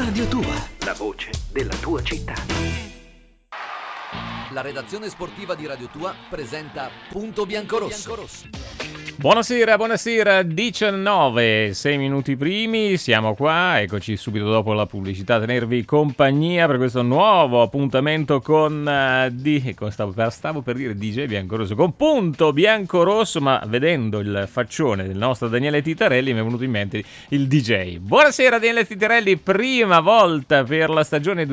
Radio Tua, la voce della tua città. La redazione sportiva di Radio Tua presenta Punto Biancorosso. Buonasera, 19, 6 minuti primi, siamo qua, eccoci subito dopo la pubblicità a tenervi compagnia per questo nuovo appuntamento con stavo per dire DJ Biancorosso, con Punto Biancorosso, ma vedendo il faccione del nostro Daniele Titarelli mi è venuto in mente il DJ. Buonasera Daniele Titarelli, prima volta per la stagione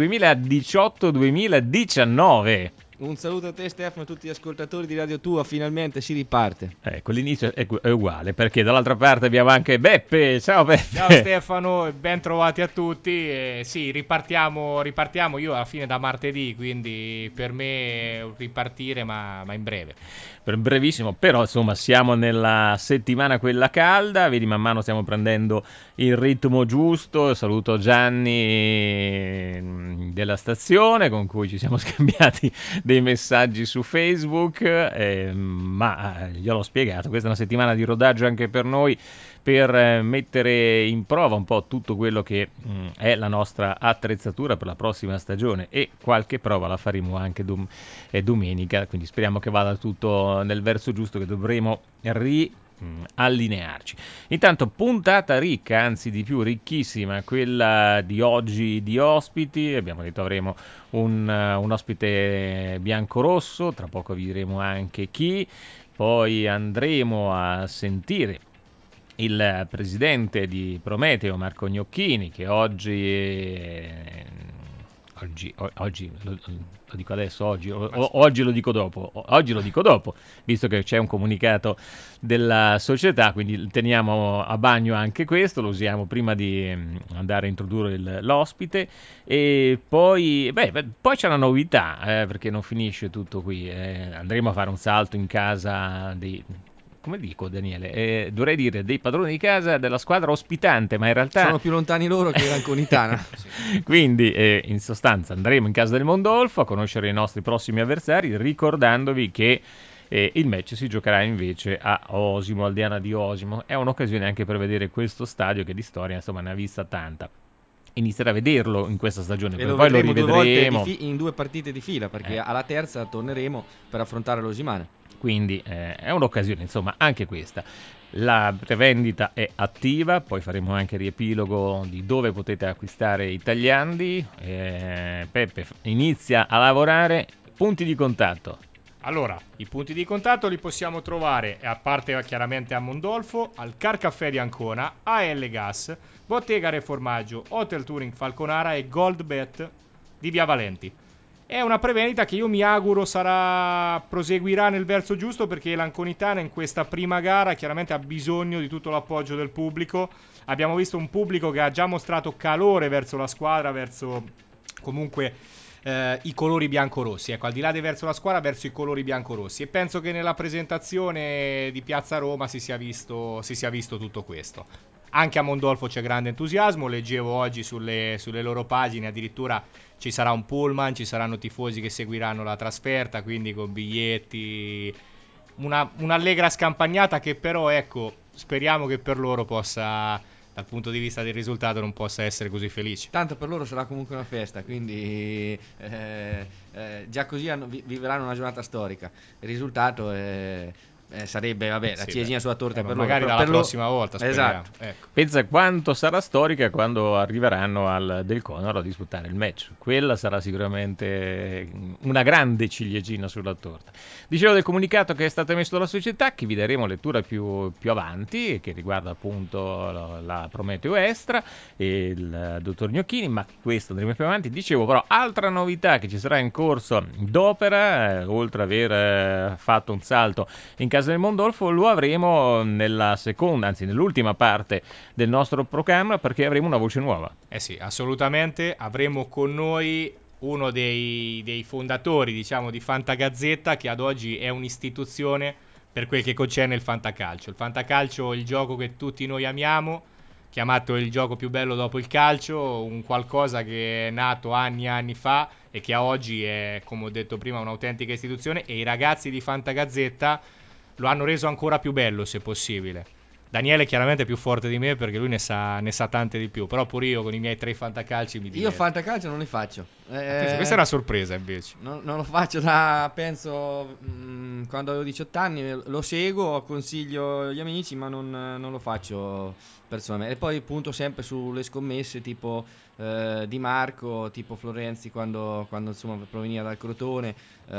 2018-2019. Un saluto a te Stefano e a tutti gli ascoltatori di Radio Tua, finalmente si riparte. Ecco, l'inizio è uguale, perché dall'altra parte abbiamo anche Beppe. Ciao Beppe. Ciao Stefano, ben trovati a tutti. Sì, ripartiamo io alla fine da martedì, quindi per me ripartire ma in breve. Brevissimo, però insomma siamo nella settimana quella calda, vedi man mano stiamo prendendo il ritmo giusto. Saluto Gianni della stazione con cui ci siamo scambiati dei messaggi su Facebook, ma gliel'ho spiegato, questa è una settimana di rodaggio anche per noi, per mettere in prova un po' tutto quello che è la nostra attrezzatura per la prossima stagione, e qualche prova la faremo anche domenica, quindi speriamo che vada tutto nel verso giusto, che dovremo allinearci. Intanto puntata ricca, anzi di più ricchissima, quella di oggi di ospiti. Abbiamo detto avremo un ospite biancorosso, tra poco vi diremo anche chi, poi andremo a sentire il presidente di Prometeo, Marco Gnocchini, che oggi lo dico adesso, oggi lo dico dopo, visto che c'è un comunicato della società, quindi teniamo a bagno anche questo, lo usiamo prima di andare a introdurre l'ospite. E poi c'è una novità, perché non finisce tutto qui, andremo a fare un salto in casa come dico Daniele, dovrei dire dei padroni di casa della squadra ospitante, ma in realtà sono più lontani loro che l'Anconitana. Quindi in sostanza andremo in casa del Mondolfo a conoscere i nostri prossimi avversari, ricordandovi che il match si giocherà invece a Osimo, Aldeana di Osimo. È un'occasione anche per vedere questo stadio che di storia insomma ne ha vista tanta. Inizierà a vederlo in questa stagione, E poi lo vedremo rivedremo 2 volte in 2 partite di fila, perché alla terza torneremo per affrontare l'Osimane. Quindi è un'occasione, insomma, anche questa. La prevendita è attiva, poi faremo anche riepilogo di dove potete acquistare i tagliandi. Peppe inizia a lavorare. Punti di contatto. Allora, i punti di contatto li possiamo trovare, a parte chiaramente a Mondolfo, al Car Caffè di Ancona, AL Gas, Bottega Reformaggio, Hotel Touring Falconara e Goldbet di Via Valenti. È una prevendita che io mi auguro proseguirà nel verso giusto, perché l'Anconitana in questa prima gara chiaramente ha bisogno di tutto l'appoggio del pubblico. Abbiamo visto un pubblico che ha già mostrato calore verso la squadra, verso comunque i colori biancorossi, ecco, al di là di verso la squadra, verso i colori biancorossi, e penso che nella presentazione di Piazza Roma si sia visto tutto questo. Anche a Mondolfo c'è grande entusiasmo, leggevo oggi sulle loro pagine, addirittura ci sarà un pullman, ci saranno tifosi che seguiranno la trasferta, quindi con biglietti, un'allegra scampagnata che però, ecco, speriamo che per loro possa, dal punto di vista del risultato, non possa essere così felice. Tanto per loro sarà comunque una festa, quindi già così viveranno una giornata storica. Il risultato sarebbe, la Sì, ciliegina sulla torta per loro. magari dalla prossima volta, speriamo. Esatto. Ecco. Pensa quanto sarà storica quando arriveranno al Del Conaro a disputare il match. Quella sarà sicuramente una grande ciliegina sulla torta. Dicevo del comunicato che è stato emesso dalla società, che vi daremo lettura più avanti, che riguarda appunto la Prometeo Estra e il dottor Gnocchini, ma questo andremo più avanti. Dicevo però, altra novità che ci sarà in corso d'opera, oltre ad aver fatto un salto in casa del Mondolfo, lo avremo nella seconda, anzi nell'ultima parte del nostro programma, perché avremo una voce nuova. Eh sì, assolutamente. Avremo con noi uno dei fondatori, diciamo, di Fantagazzetta, che ad oggi è un'istituzione per quel che concerne il fantacalcio. Il fantacalcio, il gioco che tutti noi amiamo, chiamato il gioco più bello dopo il calcio, un qualcosa che è nato anni e anni fa e che a oggi è, come ho detto prima, un'autentica istituzione, e i ragazzi di Fantagazzetta lo hanno reso ancora più bello, se possibile. Daniele chiaramente è più forte di me perché lui ne sa tante di più, però pure io con i miei 3 fantacalci mi Io diverto. fantacalcio non li faccio. Attenzione, questa è una sorpresa invece. Non lo faccio da, penso, quando avevo 18 anni, lo seguo, consiglio agli amici, ma non lo faccio personalmente. E poi punto sempre sulle scommesse tipo Di Marco, tipo Florenzi quando insomma proveniva dal Crotone.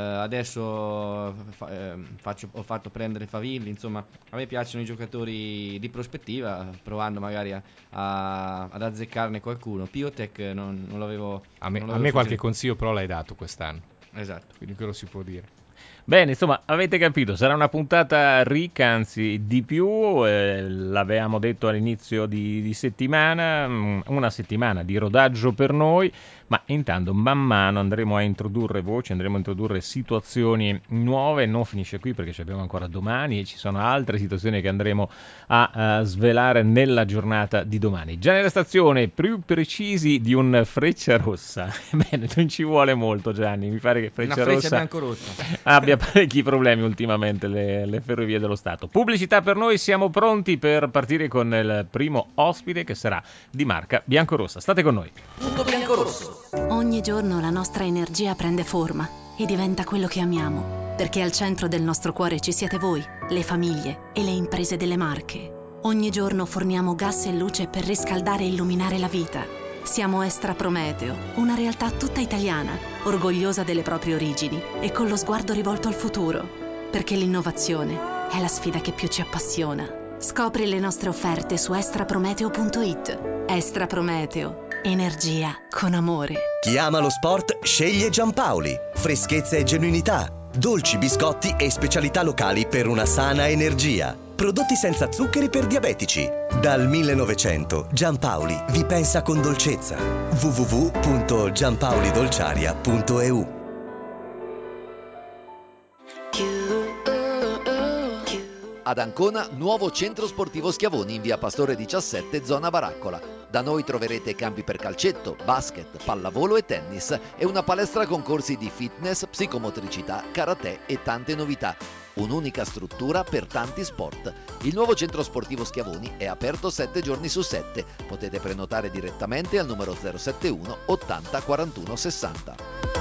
Adesso ho fatto prendere Favilli, insomma, a me piacciono i giocatori di prospettiva, provando magari ad azzeccarne qualcuno. Piotech non l'avevo. A me Non l'avevo qualche suggerito. consiglio però l'hai dato quest'anno, Esatto. quindi quello si può dire. Bene, insomma, avete capito, sarà una puntata ricca, anzi di più, l'avevamo detto all'inizio di settimana, una settimana di rodaggio per noi, ma intanto man mano andremo a introdurre voci, andremo a introdurre situazioni nuove, non finisce qui perché ci abbiamo ancora domani e ci sono altre situazioni che andremo a svelare nella giornata di domani. Già nella stazione, più precisi di un Freccia Rossa. Bene, non ci vuole molto Gianni, mi pare che Una Freccia freccia Rossa biancorossa. abbia parecchi problemi ultimamente le ferrovie dello Stato. Pubblicità per noi, siamo pronti per partire con il primo ospite che sarà di marca Biancorossa. State con noi. Punto biancorosso. Ogni giorno la nostra energia prende forma e diventa quello che amiamo, perché al centro del nostro cuore ci siete voi, le famiglie e le imprese delle Marche. Ogni giorno forniamo gas e luce per riscaldare e illuminare la vita. Siamo Estra Prometeo, una realtà tutta italiana, orgogliosa delle proprie origini e con lo sguardo rivolto al futuro, perché l'innovazione è la sfida che più ci appassiona. Scopri le nostre offerte su estraprometeo.it. Estra Prometeo, energia con amore. Chi ama lo sport sceglie Giampaoli. Freschezza e genuinità, dolci, biscotti e specialità locali per una sana energia. Prodotti senza zuccheri per diabetici. Dal 1900 Giampaoli vi pensa con dolcezza. www.giampaolidolciaria.eu. Ad Ancona, nuovo centro sportivo Schiavoni in via Pastore 17, zona Baraccola. Da noi troverete campi per calcetto, basket, pallavolo e tennis e una palestra con corsi di fitness, psicomotricità, karate e tante novità. Un'unica struttura per tanti sport. Il nuovo centro sportivo Schiavoni è aperto 7 giorni su 7. Potete prenotare direttamente al numero 071 80 41 60.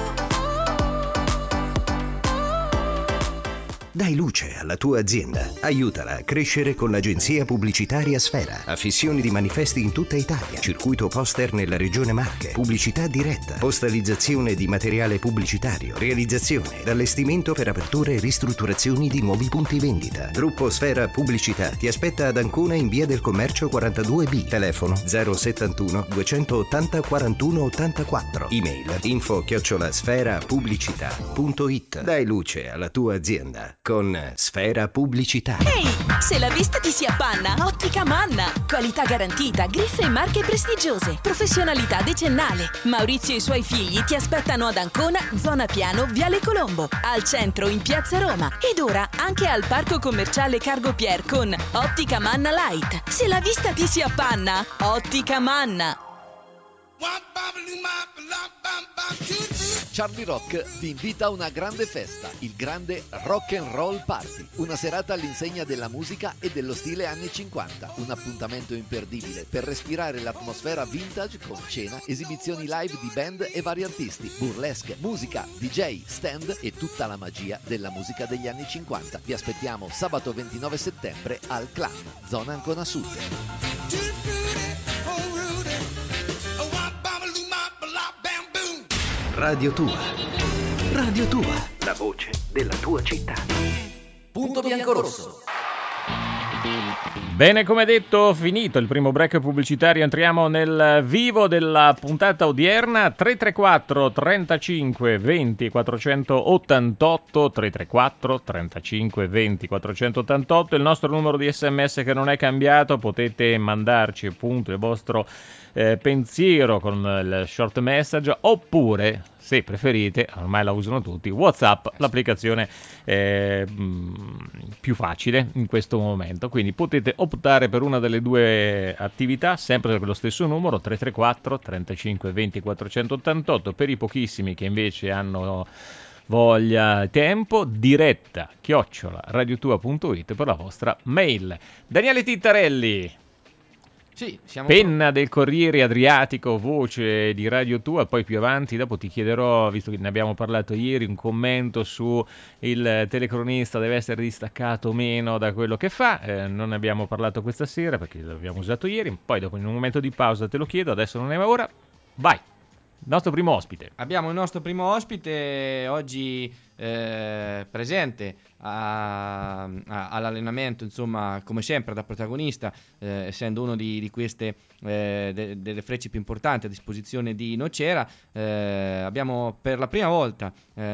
Dai luce alla tua azienda. Aiutala a crescere con l'agenzia pubblicitaria Sfera. Affissioni di manifesti in tutta Italia. Circuito poster nella regione Marche. Pubblicità diretta. Postalizzazione di materiale pubblicitario. Realizzazione ed allestimento per aperture e ristrutturazioni di nuovi punti vendita. Gruppo Sfera Pubblicità ti aspetta ad Ancona in via del Commercio 42B. Telefono 071 280 41 84. Email info@sferapubblicità.it. Dai luce alla tua azienda con Sfera Pubblicità. Ehi, se la vista ti si appanna, Ottica Manna. Qualità garantita, griffe e marche prestigiose, professionalità decennale. Maurizio e i suoi figli ti aspettano ad Ancona, zona Piano, Viale Colombo, al centro in Piazza Roma ed ora anche al parco commerciale Cargo Pier con Ottica Manna Light. Se la vista ti si appanna, Ottica Manna. Charlie Rock ti invita a una grande festa, il grande Rock and Roll Party, una serata all'insegna della musica e dello stile anni 50, un appuntamento imperdibile per respirare l'atmosfera vintage con cena, esibizioni live di band e vari artisti, burlesque, musica, DJ, stand e tutta la magia della musica degli anni 50. Vi aspettiamo sabato 29 settembre al Clan, zona Ancona Sud. Radio Tua. Radio Tua. La voce della tua città. Punto biancorosso. Bene, come detto, finito il primo break pubblicitario, entriamo nel vivo della puntata odierna. 334 35 20 488 334 35 20 488 il nostro numero di SMS che non è cambiato. Potete mandarci appunto il vostro pensiero con il short message, oppure, se preferite, ormai la usano tutti, WhatsApp, l'applicazione più facile in questo momento, quindi potete optare per una delle due attività, sempre per lo stesso numero 334 35 20 488. Per i pochissimi che invece hanno voglia, tempo, diretta @radiotua.it per la vostra mail. Daniele Tittarelli, Sì, siamo penna del Corriere Adriatico, voce di Radio Tua, poi più avanti dopo ti chiederò, visto che ne abbiamo parlato ieri, un commento su il telecronista deve essere distaccato o meno da quello che fa. Non ne abbiamo parlato questa sera perché l'abbiamo usato ieri, poi dopo in un momento di pausa te lo chiedo, adesso non è ora. Vai, nostro primo ospite. Abbiamo il nostro primo ospite oggi presente all'allenamento, insomma, come sempre da protagonista, essendo uno di queste delle frecce più importanti a disposizione di Nocera. Abbiamo per la prima volta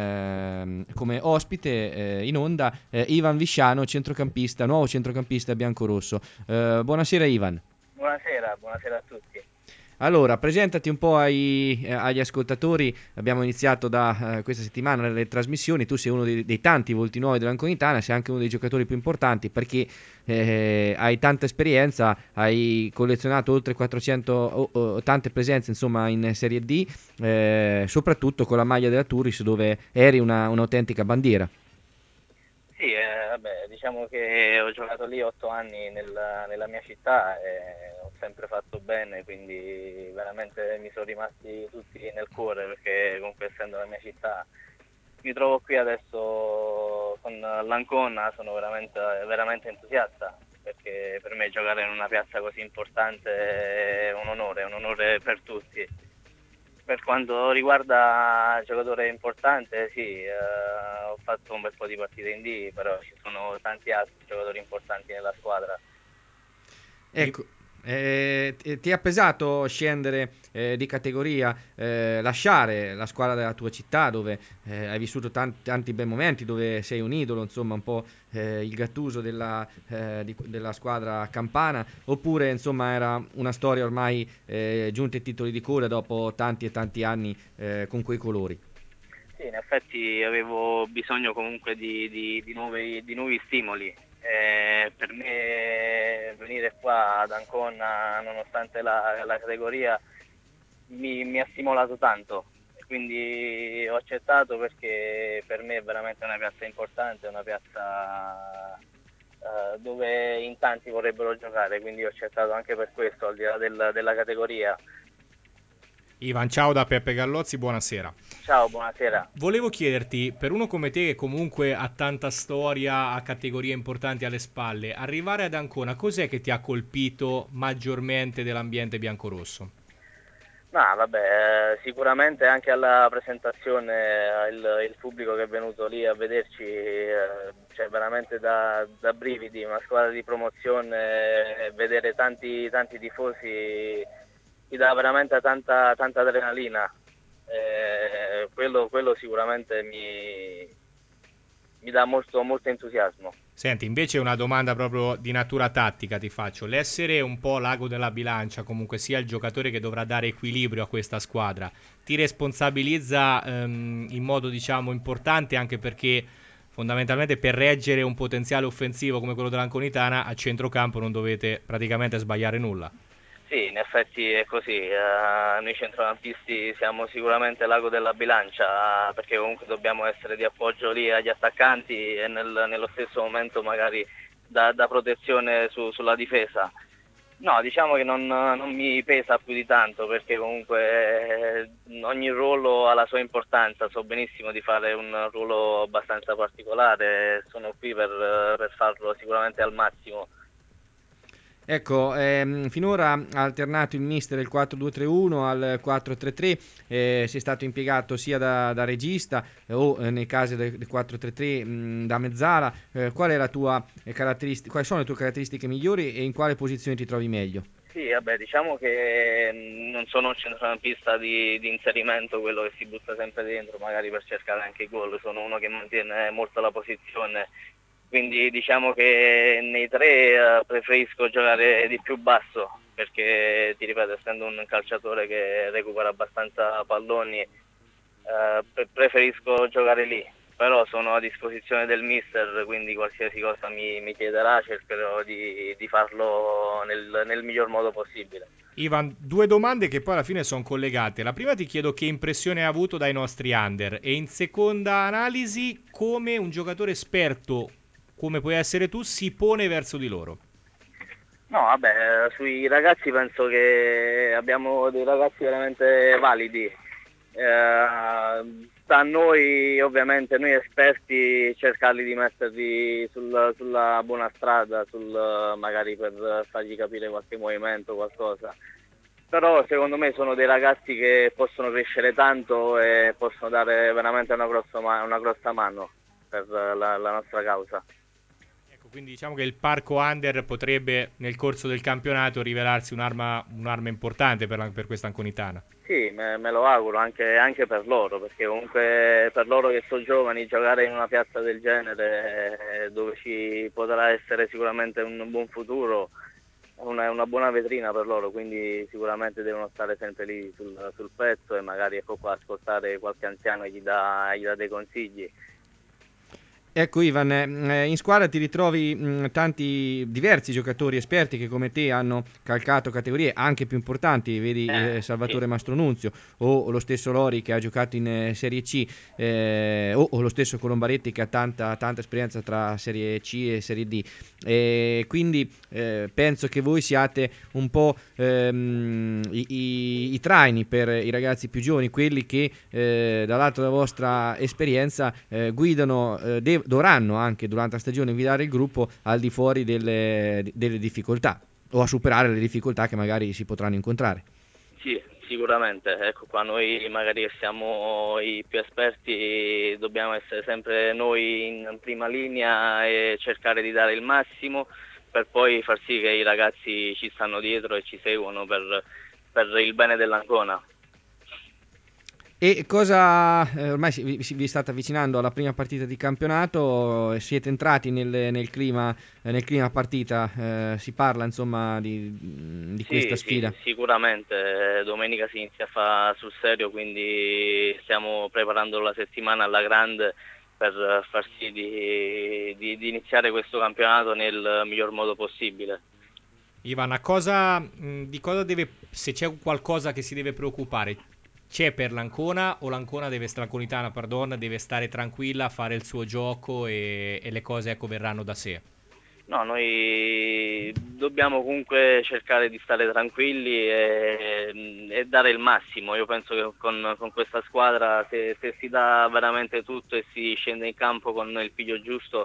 come ospite in onda Ivan Visciano, centrocampista, nuovo centrocampista biancorosso. Buonasera Ivan. Buonasera a tutti. Allora, presentati un po' agli ascoltatori. Abbiamo iniziato da questa settimana le trasmissioni. Tu sei uno dei tanti volti nuovi dell'Anconitana, sei anche uno dei giocatori più importanti perché hai tanta esperienza, hai collezionato oltre 400 tante presenze insomma in Serie D, soprattutto con la maglia della Turris dove eri un'autentica bandiera. Sì, diciamo che ho giocato lì 8 anni nella mia città e ho sempre fatto bene, quindi veramente mi sono rimasti tutti nel cuore perché comunque essendo la mia città mi trovo qui adesso con l'Ancona, sono veramente entusiasta perché per me giocare in una piazza così importante è un onore per tutti. Per quanto riguarda giocatore importante, sì, ho fatto un bel po' di partite in D, però ci sono tanti altri giocatori importanti nella squadra. Ecco, ti è pesato scendere di categoria, lasciare la squadra della tua città dove hai vissuto tanti bei momenti, dove sei un idolo, insomma un po' il Gattuso della squadra campana, oppure insomma era una storia ormai giunta ai titoli di coda dopo tanti e tanti anni con quei colori? Sì, in effetti avevo bisogno comunque di nuovi stimoli. Per me venire qua ad Ancona, nonostante la categoria, mi ha stimolato tanto. Quindi ho accettato perché per me è veramente una piazza importante, una piazza dove in tanti vorrebbero giocare, quindi ho accettato anche per questo, al di là della categoria. Ivan, ciao da Peppe Gallozzi, buonasera. Ciao, buonasera. Volevo chiederti, per uno come te che comunque ha tanta storia, ha categorie importanti alle spalle, arrivare ad Ancona, cos'è che ti ha colpito maggiormente dell'ambiente biancorosso? No, vabbè, sicuramente anche alla presentazione il pubblico che è venuto lì a vederci, c'è veramente da brividi, una squadra di promozione, vedere tanti tifosi ti dà veramente tanta adrenalina. Quello sicuramente mi dà molto entusiasmo. Senti, invece una domanda proprio di natura tattica ti faccio. L'essere un po' l'ago della bilancia, comunque sia il giocatore che dovrà dare equilibrio a questa squadra, ti responsabilizza in modo diciamo importante anche perché fondamentalmente per reggere un potenziale offensivo come quello dell'Anconitana a centrocampo non dovete praticamente sbagliare nulla. Sì, in effetti è così. Noi centrocampisti siamo sicuramente l'ago della bilancia, perché comunque dobbiamo essere di appoggio lì agli attaccanti e nello stesso momento magari da protezione sulla difesa. No, diciamo che non mi pesa più di tanto perché comunque ogni ruolo ha la sua importanza, so benissimo di fare un ruolo abbastanza particolare, sono qui per farlo sicuramente al massimo. Ecco, finora ha alternato il mister il 4-2-3-1 al 4-3-3, sei stato impiegato sia da regista o nei casi del 4-3-3 da mezzala. Qual è la tua quali sono le tue caratteristiche migliori e in quale posizione ti trovi meglio? Sì, vabbè, diciamo che non sono un centrocampista di inserimento, quello che si butta sempre dentro, magari per cercare anche i gol, sono uno che mantiene molto la posizione, quindi diciamo che nei tre preferisco giocare di più basso, perché ti ripeto, essendo un calciatore che recupera abbastanza palloni, preferisco giocare lì, però sono a disposizione del mister, quindi qualsiasi cosa mi chiederà cercherò di farlo nel miglior modo possibile. Ivan, due domande che poi alla fine sono collegate. La prima ti chiedo che impressione hai avuto dai nostri under e in seconda analisi come un giocatore esperto come puoi essere tu si pone verso di loro. No, vabbè, sui ragazzi penso che abbiamo dei ragazzi veramente validi. Sta a noi, ovviamente, noi esperti, cercarli di metterli sulla buona strada, magari per fargli capire qualche movimento, qualcosa. Però secondo me sono dei ragazzi che possono crescere tanto e possono dare veramente una grossa mano per la nostra causa. Quindi diciamo che il parco under potrebbe nel corso del campionato rivelarsi un'arma importante per questa Anconitana. Sì, me lo auguro anche per loro, perché comunque per loro che sono giovani giocare in una piazza del genere dove ci potrà essere sicuramente un buon futuro è una buona vetrina per loro, quindi sicuramente devono stare sempre lì sul pezzo e magari ecco qua ascoltare qualche anziano e gli dà dei consigli. Ecco Ivan, in squadra ti ritrovi tanti diversi giocatori esperti che come te hanno calcato categorie anche più importanti, vedi Salvatore Sì. Mastronunzio o lo stesso Lori che ha giocato in Serie C o lo stesso Colombaretti che ha tanta esperienza tra Serie C e Serie D. Quindi penso che voi siate un po' i traini per i ragazzi più giovani, quelli che dall'alto della vostra esperienza guidano, dovranno anche durante la stagione guidare il gruppo al di fuori delle difficoltà o a superare le difficoltà che magari si potranno incontrare. Sì, sicuramente, ecco qua noi magari che siamo i più esperti dobbiamo essere sempre noi in prima linea e cercare di dare il massimo per poi far sì che i ragazzi ci stanno dietro e ci seguono per il bene dell'Ancona. E cosa ormai vi state avvicinando alla prima partita di campionato, siete entrati nel clima partita, si parla insomma di questa sfida? Sì, sicuramente, domenica si inizia a fare sul serio, quindi stiamo preparando la settimana alla grande per far sì di iniziare questo campionato nel miglior modo possibile. Ivan, di cosa se c'è qualcosa che si deve preoccupare, c'è per l'Ancona o l'Anconitana, pardon, deve stare tranquilla, fare il suo gioco e le cose ecco verranno da sé? No, noi dobbiamo comunque cercare di stare tranquilli e dare il massimo. Io penso che con questa squadra, se si dà veramente tutto e si scende in campo con il piglio giusto,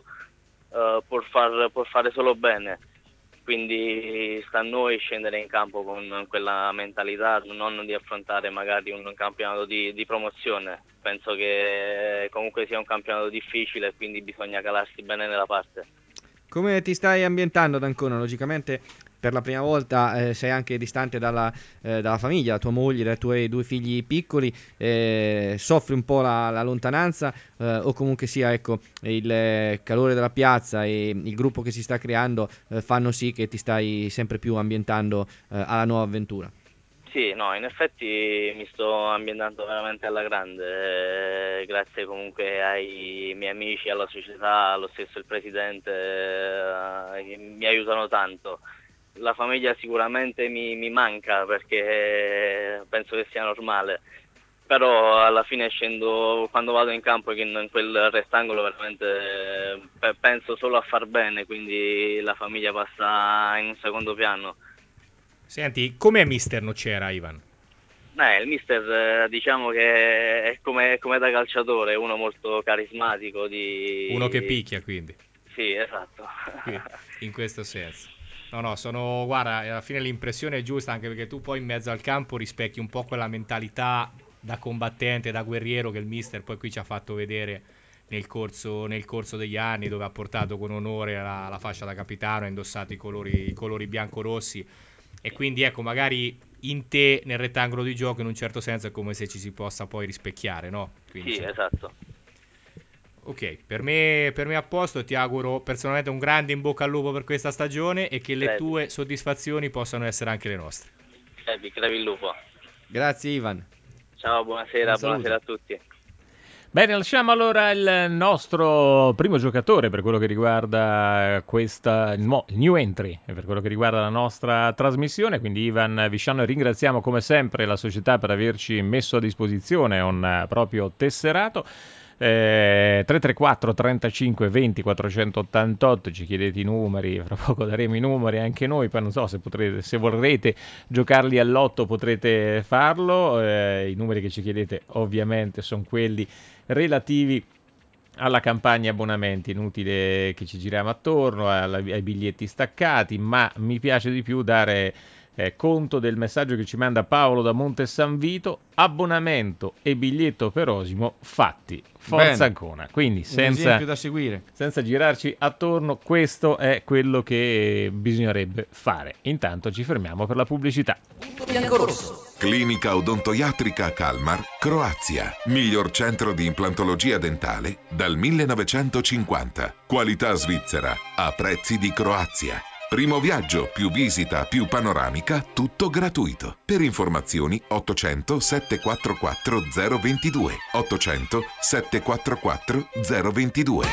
può fare solo bene. Quindi sta a noi scendere in campo con quella mentalità, non di affrontare magari un campionato di promozione. Penso che comunque sia un campionato difficile e quindi bisogna calarsi bene nella parte. Come ti stai ambientando ad Ancona? Logicamente per la prima volta sei anche distante dalla famiglia, la tua moglie, dai tuoi due figli piccoli, soffri un po' la lontananza o comunque sia ecco, il calore della piazza e il gruppo che si sta creando fanno sì che ti stai sempre più ambientando alla nuova avventura. Sì, no, in effetti mi sto ambientando veramente alla grande, grazie comunque ai miei amici, alla società, allo stesso il presidente, che mi aiutano tanto. La famiglia sicuramente mi manca perché penso che sia normale, però alla fine scendo, quando vado in campo in quel rettangolo veramente penso solo a far bene, quindi la famiglia passa in un secondo piano. Senti, com'è Mister Nocera, Ivan? Il mister diciamo che è come da calciatore, è uno molto carismatico. Uno che picchia, quindi. Sì, esatto. In questo senso. No, guarda, alla fine l'impressione è giusta, anche perché tu poi in mezzo al campo rispecchi un po' quella mentalità da combattente, da guerriero che il mister poi qui ci ha fatto vedere nel corso degli anni, dove ha portato con onore la fascia da capitano, ha indossato i colori bianco-rossi. E quindi ecco, magari in te, nel rettangolo di gioco, in un certo senso è come se ci si possa poi rispecchiare, no? Quindi Sì, esatto. Ok, per me a posto, ti auguro personalmente un grande in bocca al lupo per questa stagione e che le Crepi, tue soddisfazioni possano essere anche le nostre. crepi il lupo. Grazie Ivan. Ciao, Un buonasera saluto. a tutti. Bene, lasciamo allora il nostro primo giocatore per quello che riguarda il new entry, per quello che riguarda la nostra trasmissione, quindi Ivan Visciano, ringraziamo come sempre la società per averci messo a disposizione un proprio tesserato. 334 35 20 488, ci chiedete i numeri, fra poco daremo i numeri anche noi, poi non so se vorrete giocarli all'otto potrete farlo, i numeri che ci chiedete ovviamente sono quelli relativi alla campagna abbonamenti, inutile che ci giriamo attorno ai biglietti staccati, ma mi piace di più dare conto del messaggio che ci manda Paolo da Monte San Vito: abbonamento e biglietto per Osimo fatti, forza Ancona. Quindi un esempio da seguire. senza girarci attorno, questo è quello che bisognerebbe fare. Intanto ci fermiamo per la pubblicità. Clinica Odontoiatrica Kalmar, Croazia. Miglior centro di implantologia dentale dal 1950. Qualità svizzera a prezzi di Croazia. Primo viaggio, più visita, più panoramica, tutto gratuito. Per informazioni 800 744 022. 800 744 022.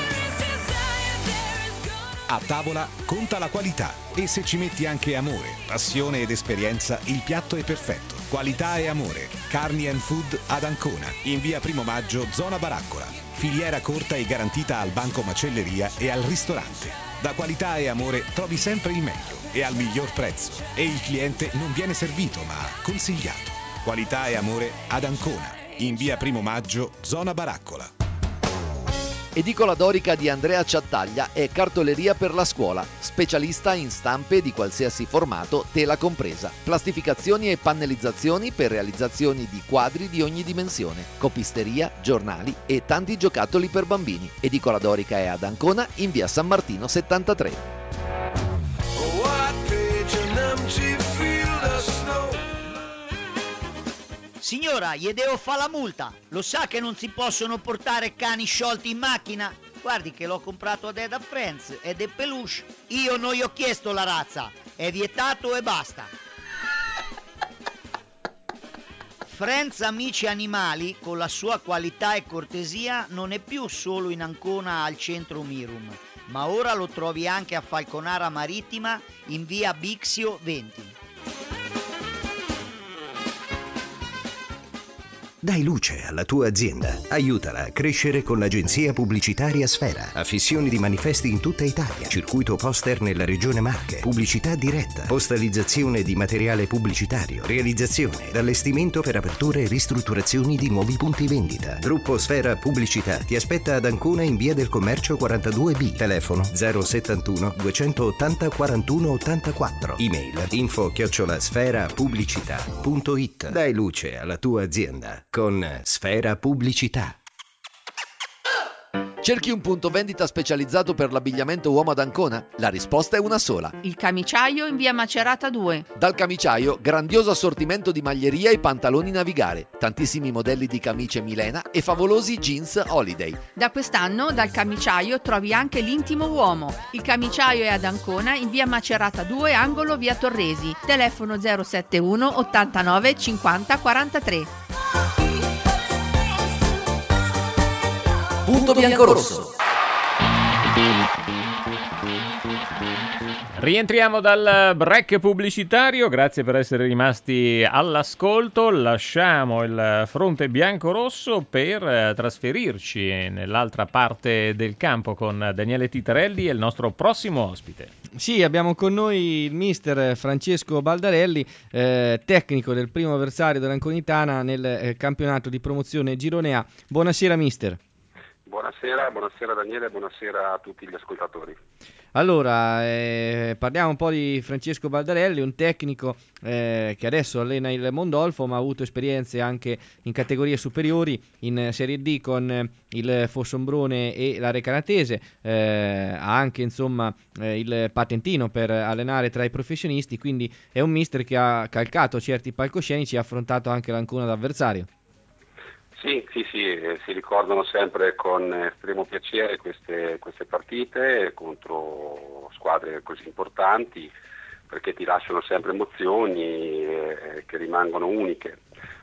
A tavola conta la qualità e se ci metti anche amore, passione ed esperienza, il piatto è perfetto. Qualità e amore. Carni and Food ad Ancona, in via Primo Maggio, zona Baraccola. Filiera corta e garantita al banco macelleria e al ristorante. Da Qualità e Amore trovi sempre il meglio e al miglior prezzo. E il cliente non viene servito ma consigliato. Qualità e Amore ad Ancona, in via Primo Maggio, zona Baraccola. Edicola Dorica di Andrea Ciattaglia è cartoleria per la scuola, specialista in stampe di qualsiasi formato, tela compresa, plastificazioni e pannellizzazioni per realizzazioni di quadri di ogni dimensione, copisteria, giornali e tanti giocattoli per bambini. Edicola Dorica è ad Ancona in via San Martino 73. Signora, gli devo fare la multa. Lo sa che non si possono portare cani sciolti in macchina? Guardi che l'ho comprato ad Eda Friends ed è peluche. Io non gli ho chiesto la razza. È vietato e basta. Friends Amici Animali, con la sua qualità e cortesia, non è più solo in Ancona al centro Mirum, ma ora lo trovi anche a Falconara Marittima in via Bixio 20. Dai luce alla tua azienda. Aiutala a crescere con l'agenzia pubblicitaria Sfera. Affissioni di manifesti in tutta Italia. Circuito poster nella regione Marche. Pubblicità diretta. Postalizzazione di materiale pubblicitario. Realizzazione ed allestimento per aperture e ristrutturazioni di nuovi punti vendita. Gruppo Sfera Pubblicità ti aspetta ad Ancona in via del Commercio 42B. Telefono 071 280 41 84. Email info@sferapubblicità.it. Dai luce alla tua azienda con Sfera Pubblicità. Cerchi un punto vendita specializzato per l'abbigliamento uomo ad Ancona? La risposta è una sola. Il Camiciaio in via Macerata 2. Dal Camiciaio, grandioso assortimento di maglieria e pantaloni navigare, tantissimi modelli di camicie Milena e favolosi jeans Holiday. Da quest'anno dal Camiciaio trovi anche l'intimo uomo. Il Camiciaio è ad Ancona in via Macerata 2, angolo via Torresi. Telefono 071 89 50 43. Punto biancorosso. Rientriamo dal break pubblicitario, grazie per essere rimasti all'ascolto. Lasciamo il fronte bianco-rosso per trasferirci nell'altra parte del campo con Daniele Titarelli e il nostro prossimo ospite. Sì, abbiamo con noi il mister Francesco Baldarelli, tecnico del primo avversario dell'Anconitana nel campionato di promozione Girone A. Buonasera mister. Buonasera Daniele, buonasera a tutti gli ascoltatori. Allora, parliamo un po' di Francesco Baldarelli, un tecnico che adesso allena il Mondolfo, ma ha avuto esperienze anche in categorie superiori, in Serie D con il Fossombrone e la Recanatese, ha anche insomma il patentino per allenare tra i professionisti, quindi è un mister che ha calcato certi palcoscenici e ha affrontato anche l'Ancona d'avversario. Sì, si ricordano sempre con estremo piacere queste partite contro squadre così importanti, perché ti lasciano sempre emozioni che rimangono uniche.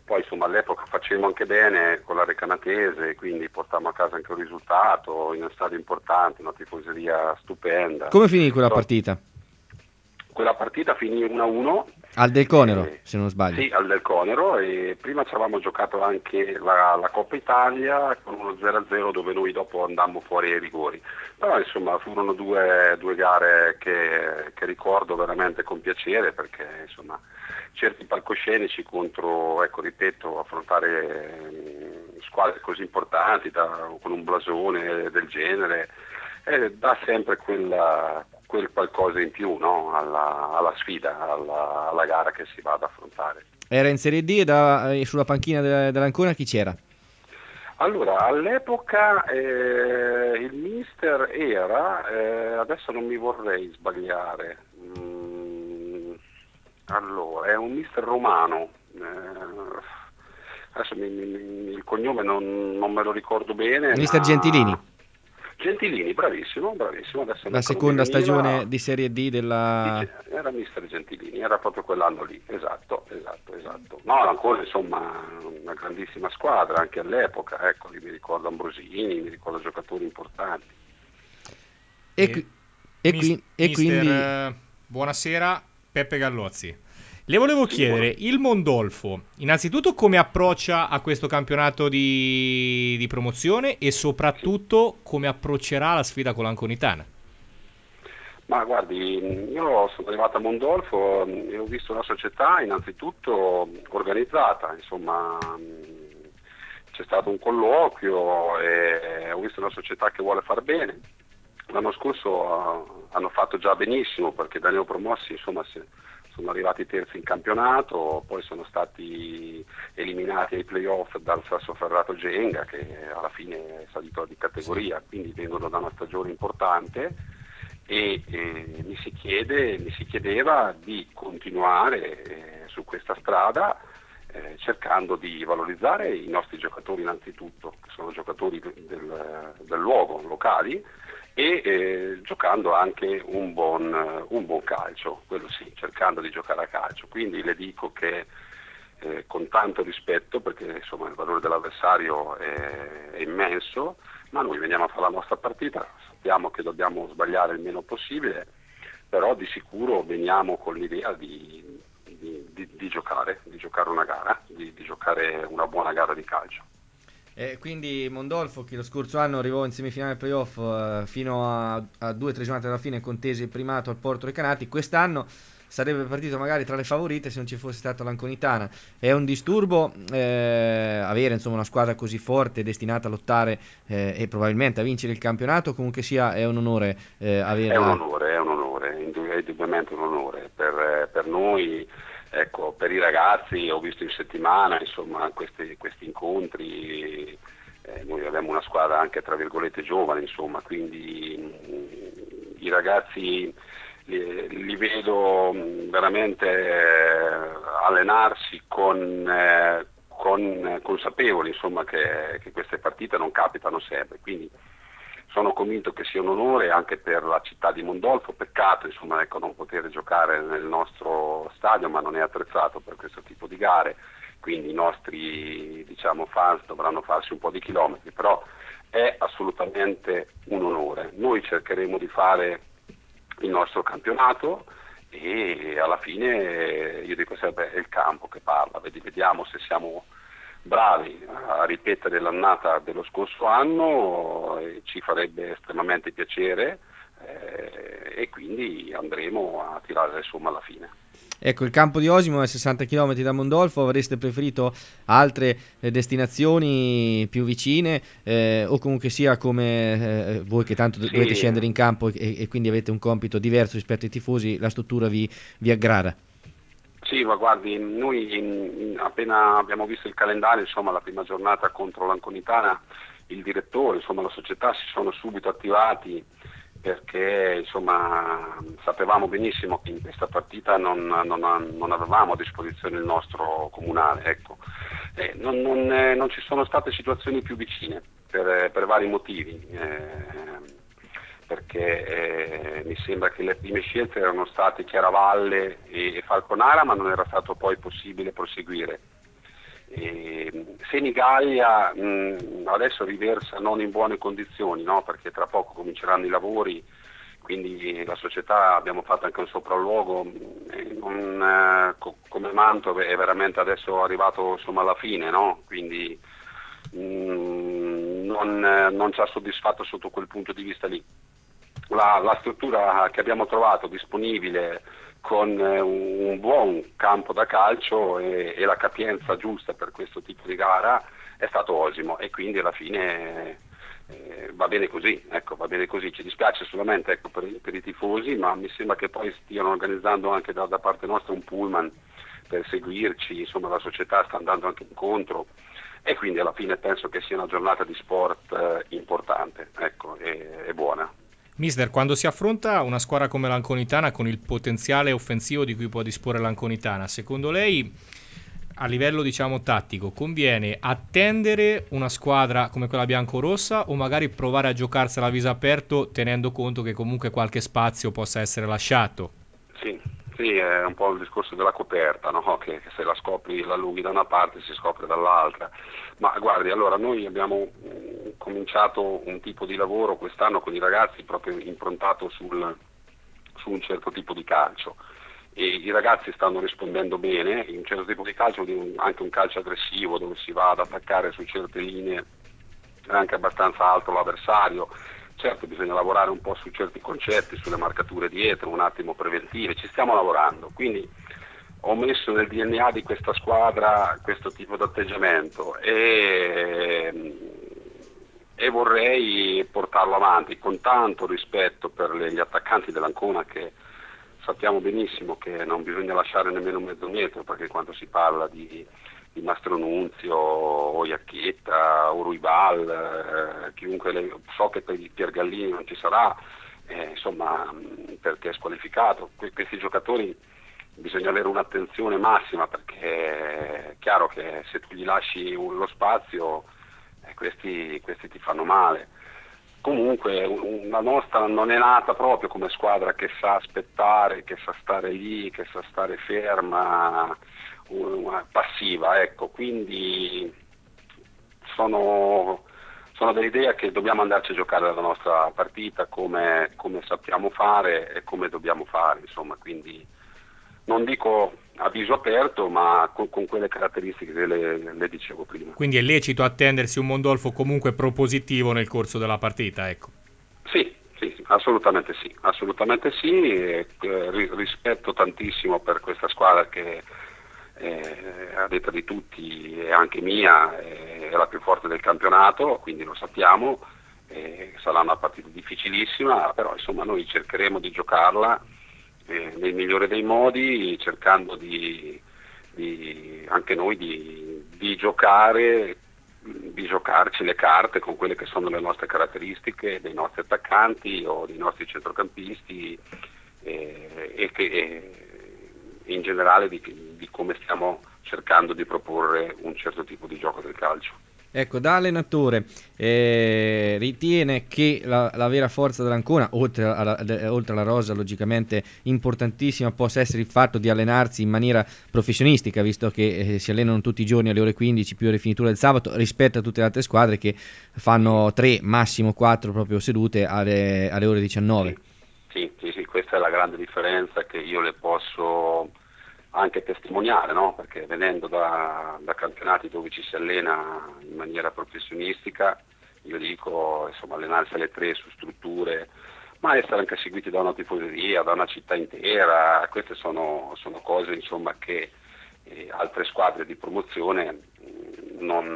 poi insomma all'epoca facevamo anche bene con la Recanatese, quindi portammo a casa anche un risultato in un stadio importante, una tifoseria stupenda. Come finì quella partita? Quella partita finì 1-1. Al Del Conero, se non sbaglio. Sì, al Del Conero, e prima ci avevamo giocato anche la Coppa Italia con uno 0-0 dove noi dopo andammo fuori ai rigori. Però insomma furono due gare che ricordo veramente con piacere, perché insomma certi palcoscenici contro, ecco ripeto, affrontare squadre così importanti con un blasone del genere dà sempre quel qualcosa in più, no? alla sfida, alla gara che si va ad affrontare. Era in Serie D e sulla panchina dell'Ancona chi c'era? Allora, all'epoca il mister era, adesso non mi vorrei sbagliare, allora, è un mister romano, adesso il cognome non me lo ricordo bene. Mister Gentilini. Gentilini, bravissimo, adesso la seconda stagione di Serie D era mister Gentilini, era proprio quell'anno lì, esatto. No, ancora insomma una grandissima squadra anche all'epoca, ecco, io mi ricordo Ambrosini, mi ricordo giocatori importanti. Quindi buonasera, Peppe Gallozzi. Le volevo chiedere, il Mondolfo, innanzitutto come approccia a questo campionato di promozione e soprattutto come approccerà la sfida con l'Anconitana? Ma guardi, io sono arrivato a Mondolfo e ho visto una società innanzitutto organizzata, insomma c'è stato un colloquio e ho visto una società che vuole far bene. L'anno scorso hanno fatto già benissimo, perché da neopromossi insomma sono arrivati terzi in campionato, poi sono stati eliminati ai playoff dal Sassoferrato Genga, che alla fine è salito di categoria, quindi vengono da una stagione importante e mi si chiedeva di continuare su questa strada, cercando di valorizzare i nostri giocatori innanzitutto, che sono giocatori del luogo, locali, e giocando anche un buon calcio, quello sì, cercando di giocare a calcio. Quindi le dico che con tanto rispetto, perché insomma il valore dell'avversario è immenso, ma noi veniamo a fare la nostra partita, sappiamo che dobbiamo sbagliare il meno possibile, però di sicuro veniamo con l'idea di giocare una gara, di giocare una buona gara di calcio. Quindi Mondolfo, che lo scorso anno arrivò in semifinale playoff fino a 2 o 3 giornate alla fine, contese il primato al Porto Recanati, quest'anno sarebbe partito magari tra le favorite se non ci fosse stata l'Anconitana. È un disturbo avere insomma una squadra così forte, destinata a lottare e probabilmente a vincere il campionato. Comunque sia, è un onore averla. È un onore, è indubbiamente un onore per noi. Ecco, per i ragazzi ho visto in settimana insomma questi incontri, noi abbiamo una squadra anche tra virgolette giovane, insomma, quindi i ragazzi li vedo veramente allenarsi consapevoli, insomma, che queste partite non capitano sempre, quindi sono convinto che sia un onore anche per la città di Mondolfo. Peccato insomma, ecco, non poter giocare nel nostro stadio, ma non è attrezzato per questo tipo di gare, quindi i nostri fans dovranno farsi un po' di chilometri, però è assolutamente un onore. Noi cercheremo di fare il nostro campionato e alla fine io dico sempre è il campo che parla, vediamo se siamo bravi a ripetere l'annata dello scorso anno, ci farebbe estremamente piacere e quindi andremo a tirare le somme alla fine. Ecco, il campo di Osimo è a 60 km da Mondolfo. Avreste preferito altre destinazioni più vicine o comunque sia come voi che tanto dovete scendere in campo e quindi avete un compito diverso rispetto ai tifosi, la struttura vi aggrada? Sì, ma guardi, noi appena abbiamo visto il calendario, insomma la prima giornata contro l'Anconitana, il direttore, insomma la società si sono subito attivati, perché insomma sapevamo benissimo che in questa partita non avevamo a disposizione il nostro comunale, ecco. Non ci sono state situazioni più vicine per vari motivi, perché mi sembra che le prime scelte erano state Chiaravalle e Falconara, ma non era stato poi possibile proseguire. Senigallia adesso riversa non in buone condizioni, no? Perché tra poco cominceranno i lavori, quindi la società, abbiamo fatto anche un sopralluogo, come Mantova è veramente adesso arrivato insomma alla fine, no? Quindi non ci ha soddisfatto sotto quel punto di vista lì. La struttura che abbiamo trovato disponibile con un buon campo da calcio e la capienza giusta per questo tipo di gara è stato Osimo, e quindi alla fine va bene così, ecco, va bene così. Ci dispiace solamente, ecco, per i tifosi, ma mi sembra che poi stiano organizzando anche da parte nostra un pullman per seguirci, insomma la società sta andando anche incontro, e quindi alla fine penso che sia una giornata di sport importante, ecco, e buona. Mister, quando si affronta una squadra come l'Anconitana con il potenziale offensivo di cui può disporre l'Anconitana, secondo lei, a livello diciamo tattico, conviene attendere una squadra come quella biancorossa o magari provare a giocarsela a viso aperto tenendo conto che comunque qualche spazio possa essere lasciato? Sì, è un po' il discorso della coperta, no? Che se la scopri, la allunghi da una parte si scopre dall'altra. Ma guardi, allora noi abbiamo cominciato un tipo di lavoro quest'anno con i ragazzi proprio improntato su un certo tipo di calcio, e i ragazzi stanno rispondendo bene in un certo tipo di calcio, anche un calcio aggressivo dove si va ad attaccare su certe linee anche abbastanza alto l'avversario. Certo, bisogna lavorare un po' su certi concetti, sulle marcature dietro, un attimo preventive, ci stiamo lavorando, quindi ho messo nel DNA di questa squadra questo tipo di atteggiamento e vorrei portarlo avanti con tanto rispetto per gli attaccanti dell'Ancona, che sappiamo benissimo che non bisogna lasciare nemmeno mezzo metro, perché quando si parla di Mastro Nunzio o Iacchetta o Ruibal, chiunque, so che per Pier Gallini non ci sarà, insomma, perché è squalificato. Questi giocatori bisogna avere un'attenzione massima, perché è chiaro che se tu gli lasci lo spazio questi ti fanno male. Comunque la nostra non è nata proprio come squadra che sa aspettare, che sa stare lì, che sa stare ferma, passiva, ecco, quindi sono dell'idea che dobbiamo andarci a giocare la nostra partita come sappiamo fare e come dobbiamo fare, insomma, quindi non dico a viso aperto, ma con quelle caratteristiche che le dicevo prima. Quindi è lecito attendersi un Mondolfo comunque propositivo nel corso della partita, ecco. Sì, assolutamente sì, e, rispetto tantissimo per questa squadra che a detta di tutti e anche mia è la più forte del campionato, quindi lo sappiamo, sarà una partita difficilissima, però insomma noi cercheremo di giocarla nel migliore dei modi, cercando anche noi di giocare, di giocarci le carte con quelle che sono le nostre caratteristiche dei nostri attaccanti o dei nostri centrocampisti, e in generale di come stiamo cercando di proporre un certo tipo di gioco del calcio. Ecco, da allenatore ritiene che la vera forza dell'Ancona, oltre alla rosa logicamente importantissima, possa essere il fatto di allenarsi in maniera professionistica, visto che si allenano tutti i giorni alle ore 15 più le finiture del sabato, rispetto a tutte le altre squadre che fanno 3, massimo 4 proprio sedute alle ore 19. Sì, questa è la grande differenza che io le posso anche testimoniare, no? Perché venendo da campionati dove ci si allena in maniera professionistica, io dico, insomma, allenarsi alle 3 su strutture, ma essere anche seguiti da una tifoseria, da una città intera, queste sono cose, insomma, che altre squadre di promozione non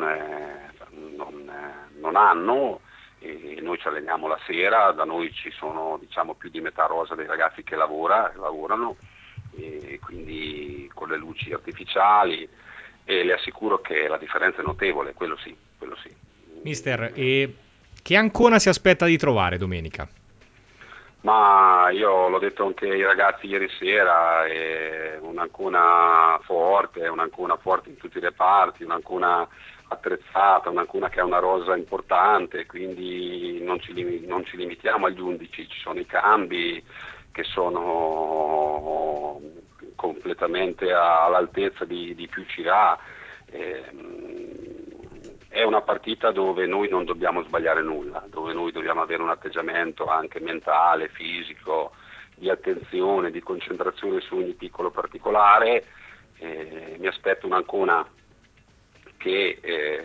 hanno, e noi ci alleniamo la sera, da noi ci sono, diciamo, più di metà rosa dei ragazzi che lavorano, e quindi con le luci artificiali, e le assicuro che la differenza è notevole, quello sì. Mister, e che Ancona si aspetta di trovare domenica? Ma io l'ho detto anche ai ragazzi ieri sera, è un'Ancona forte in tutti i reparti, un'Ancona attrezzata, un'Ancona che ha una rosa importante, quindi non ci limitiamo agli 11, ci sono i cambi che sono completamente all'altezza di più ci va, È una partita dove noi non dobbiamo sbagliare nulla, dove noi dobbiamo avere un atteggiamento anche mentale, fisico, di attenzione, di concentrazione su ogni piccolo particolare. Mi aspetto un'Ancona che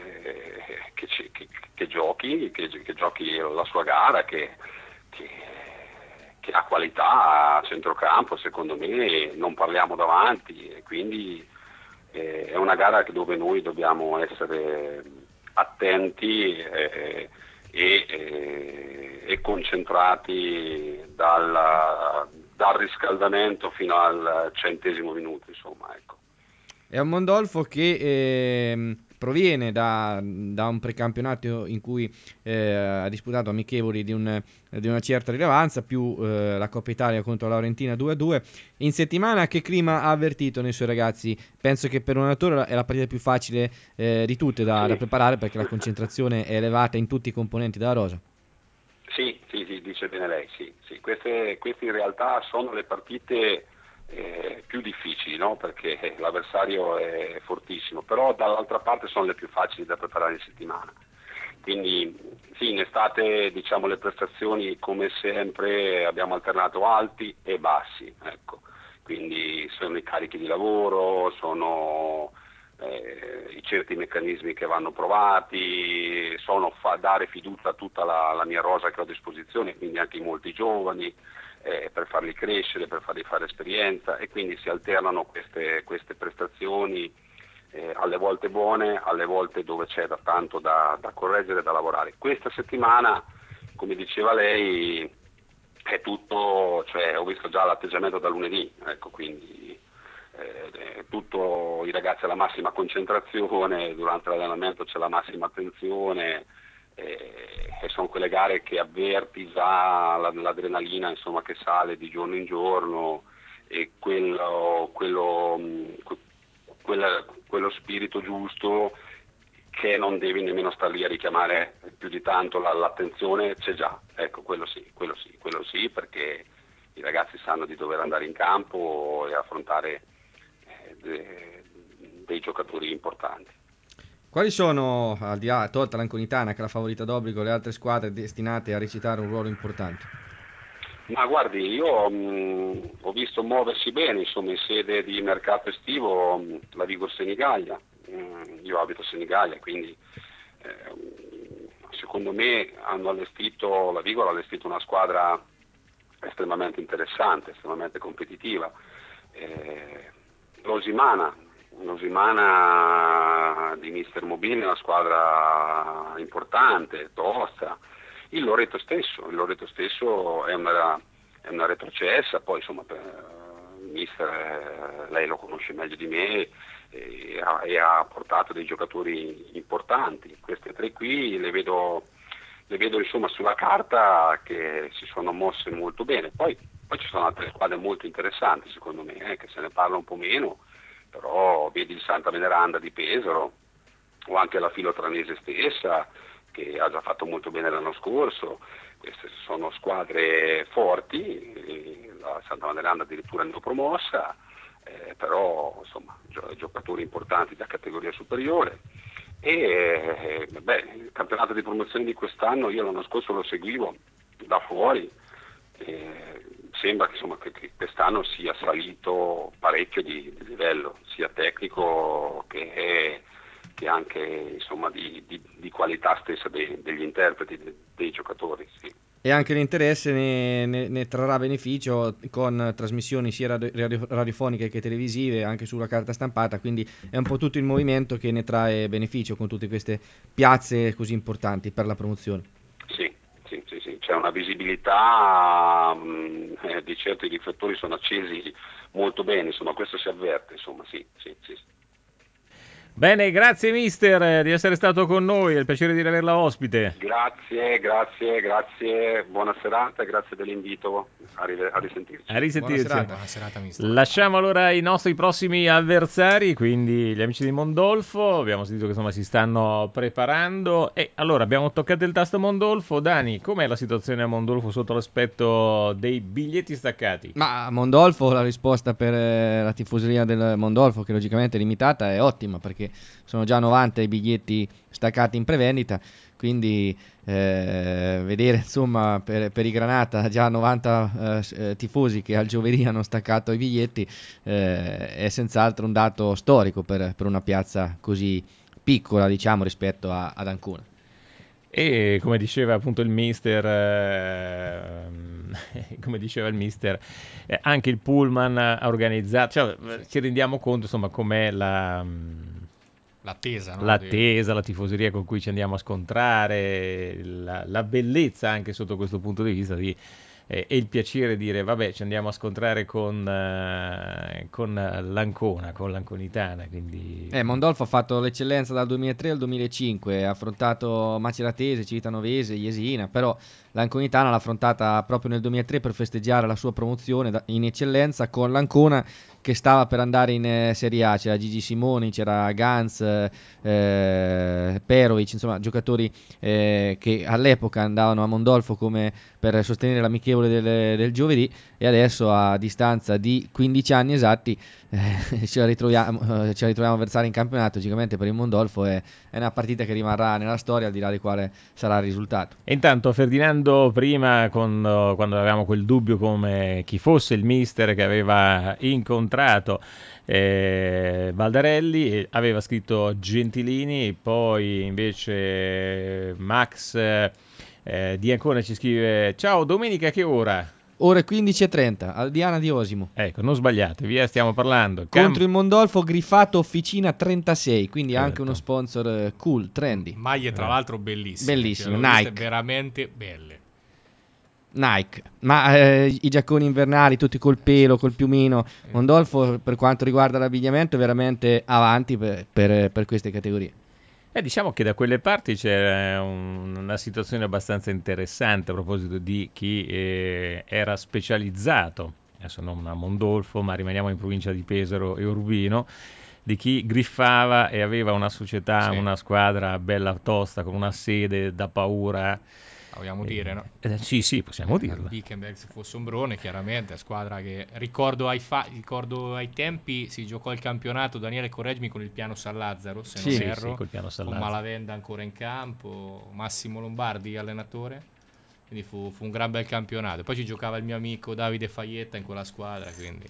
giochi la sua gara, che ha qualità a centrocampo, secondo me, non parliamo davanti, e quindi è una gara dove noi dobbiamo essere attenti e concentrati dal riscaldamento fino al 100° minuto, insomma, ecco. È un Mondolfo che proviene da un precampionato in cui ha disputato amichevoli di una certa rilevanza, più la Coppa Italia contro la Laurentina 2-2. In settimana che clima ha avvertito nei suoi ragazzi? Penso che per un allenatore è la partita più facile di tutte da preparare, perché la concentrazione è elevata in tutti i componenti della rosa. Sì, dice bene lei, sì. Queste in realtà sono le partite più difficili, no? Perché l'avversario è fortissimo, però dall'altra parte sono le più facili da preparare in settimana. Quindi sì, in estate, diciamo, le prestazioni come sempre abbiamo alternato alti e bassi, ecco. Quindi sono i carichi di lavoro, sono i certi meccanismi che vanno provati, sono dare fiducia a tutta la mia rosa che ho a disposizione, quindi anche i molti giovani, per farli crescere, per farli fare esperienza, e quindi si alternano queste prestazioni, alle volte buone, alle volte dove c'è tanto da correggere e da lavorare. Questa settimana, come diceva lei, è tutto, cioè ho visto già l'atteggiamento da lunedì, ecco, quindi tutto, i ragazzi alla massima concentrazione, durante l'allenamento c'è la massima attenzione, e sono quelle gare che avverti già l'adrenalina, insomma, che sale di giorno in giorno, e quello spirito giusto, che non devi nemmeno star lì a richiamare più di tanto l'attenzione, c'è già, ecco, quello sì, perché i ragazzi sanno di dover andare in campo e affrontare dei giocatori importanti. Quali sono, al di là, tolta l'Anconitana che è la favorita d'obbligo, le altre squadre destinate a recitare un ruolo importante? Ma guardi, io ho visto muoversi bene, insomma, in sede di mercato estivo, la Vigor Senigallia. Io abito a Senigallia, quindi secondo me la Vigor ha allestito una squadra estremamente interessante, estremamente competitiva. L'Osimana di Mister Mobile è una squadra importante, tosta. Il Loreto stesso è una retrocessa, poi insomma il Mister, lei lo conosce meglio di me, e ha portato dei giocatori importanti. Queste tre qui le vedo insomma sulla carta che si sono mosse molto bene. Poi ci sono altre squadre molto interessanti, secondo me, che se ne parla un po' meno, però vedi il Santa Veneranda di Pesaro, o anche la Filotranese stessa, che ha già fatto molto bene l'anno scorso. Queste sono squadre forti, la Santa Veneranda addirittura neopromossa, però insomma giocatori importanti da categoria superiore. E il campionato di promozione di quest'anno, io l'anno scorso lo seguivo da fuori, sembra che, insomma, che quest'anno sia salito parecchio di livello, sia tecnico che anche, insomma, di qualità stessa degli interpreti, dei giocatori, sì. E anche l'interesse ne trarrà beneficio con trasmissioni sia radiofoniche che televisive, anche sulla carta stampata, quindi è un po' tutto il movimento che ne trae beneficio con tutte queste piazze così importanti per la promozione. Sì, c'è una visibilità, di certo i riflettori sono accesi molto bene, insomma, questo si avverte, insomma, sì. Bene, grazie mister di essere stato con noi, è il piacere di averla ospite. Grazie, buona serata e grazie dell'invito. a risentirci. A risentirci. Buona serata, mister. Lasciamo allora i nostri prossimi avversari, quindi gli amici di Mondolfo. Abbiamo sentito che insomma si stanno preparando e allora abbiamo toccato il tasto Mondolfo. Dani, com'è la situazione a Mondolfo sotto l'aspetto dei biglietti staccati? Ma a Mondolfo la risposta per la tifoseria del Mondolfo, che logicamente è limitata, è ottima, perché sono già 90 i biglietti staccati in prevendita, quindi vedere insomma per i Granata già 90 tifosi che al giovedì hanno staccato i biglietti è senz'altro un dato storico per una piazza così piccola, diciamo, rispetto ad Ancona. E come diceva appunto il mister, anche il pullman ha organizzato, cioè, ci rendiamo conto insomma com'è l'attesa, no? L'attesa, la tifoseria con cui ci andiamo a scontrare, la bellezza anche sotto questo punto di vista e il piacere di dire vabbè ci andiamo a scontrare con l'Ancona, con l'Anconitana. Quindi... Mondolfo ha fatto l'eccellenza dal 2003 al 2005, ha affrontato Maceratese, Civitanova, Jesina, però l'Anconitana l'ha affrontata proprio nel 2003 per festeggiare la sua promozione in eccellenza con l'Ancona che stava per andare in Serie A. C'era Gigi Simoni, c'era Gans, Perovic, insomma giocatori che all'epoca andavano a Mondolfo come per sostenere l'amichevole del giovedì, e adesso a distanza di 15 anni esatti ce la ritroviamo a versare in campionato. Logicamente per il Mondolfo è una partita che rimarrà nella storia, al di là di quale sarà il risultato. E intanto Ferdinando prima, quando avevamo quel dubbio come chi fosse il mister che aveva incontrato Baldarelli, aveva scritto Gentilini, poi invece Max di Ancona ci scrive: ciao, domenica che ora? Ore 15:30 al Diana di Osimo. Ecco, non sbagliate, via, stiamo parlando. Contro il Mondolfo Griffato Officina 36, quindi certo. Anche uno sponsor cool, trendy. Maglie tra l'altro bellissime. Bellissime, Nike. Veramente belle. Nike, ma i giacconi invernali tutti col pelo, col piumino. Mondolfo per quanto riguarda l'abbigliamento è veramente avanti per queste categorie. Diciamo che da quelle parti c'è una situazione abbastanza interessante a proposito di chi era specializzato, adesso non a Mondolfo, ma rimaniamo in provincia di Pesaro e Urbino, di chi griffava e aveva una società, una squadra bella tosta, con una sede da paura. Vogliamo dire, no? Sì, possiamo dirlo. Bickenbergs Fossombrone, chiaramente, squadra che ricordo ai tempi si giocò il campionato, Daniele correggimi, con il piano San Lazzaro, se non erro, col piano San Lazzaro. con Malavenda ancora in campo, Massimo Lombardi allenatore, quindi fu un gran bel campionato. Poi ci giocava il mio amico Davide Faietta in quella squadra, quindi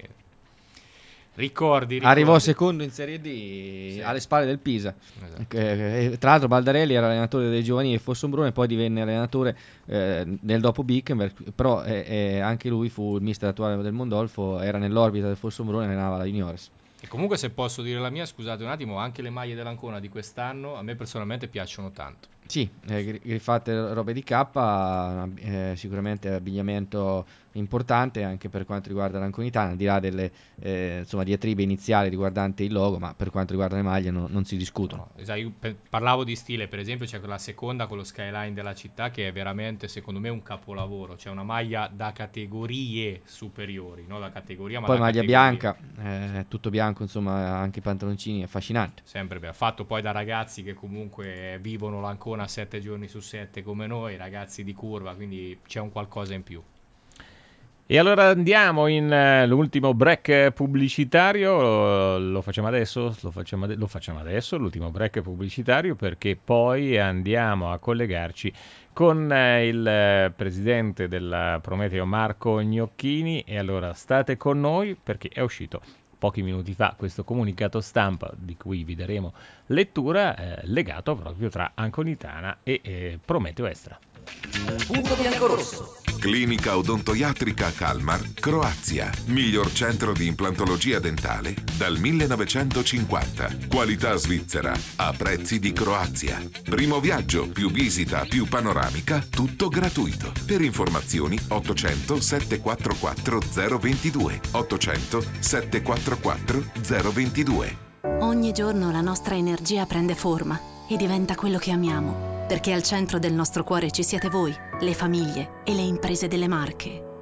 ricordi. Arrivò secondo in Serie D, alle spalle del Pisa. Esatto. Tra l'altro Baldarelli era allenatore dei giovanili del Fossombrone, poi divenne allenatore nel dopo Bickenberg, però anche lui fu il mister attuale del Mondolfo, era nell'orbita del Fossombrone, allenava la Juniores. E comunque, se posso dire la mia, scusate un attimo, anche le maglie dell'Ancona di quest'anno a me personalmente piacciono tanto. Sì, griffate robe di K, sicuramente abbigliamento importante anche per quanto riguarda l'Anconitana, al di là delle diatribe iniziali riguardanti il logo, ma per quanto riguarda le maglie non si discutono. No, esatto, parlavo di stile, per esempio c'è quella seconda con lo skyline della città che è veramente, secondo me, un capolavoro. C'è una maglia da categorie superiori, no da categoria, ma poi da maglia categoria. bianca, tutto bianco, insomma, anche i pantaloncini, affascinante. Sempre fatto poi da ragazzi che comunque vivono l'Ancona 7 giorni su 7 come noi, ragazzi di curva, quindi c'è un qualcosa in più. E allora andiamo in l'ultimo break pubblicitario, lo facciamo adesso, l'ultimo break pubblicitario, perché poi andiamo a collegarci con il presidente della Prometeo, Marco Gnocchini, e allora state con noi perché è uscito pochi minuti fa questo comunicato stampa di cui vi daremo lettura, legato proprio tra Anconitana e Prometeo Extra. Punto bianco-rosso. Clinica odontoiatrica Kalmar, Croazia. Miglior centro di implantologia dentale dal 1950. Qualità svizzera a prezzi di Croazia. Primo viaggio, più visita, più panoramica, tutto gratuito. Per informazioni 800 744 022. 800 744 022. Ogni giorno la nostra energia prende forma e diventa quello che amiamo, perché al centro del nostro cuore ci siete voi, le famiglie e le imprese delle Marche.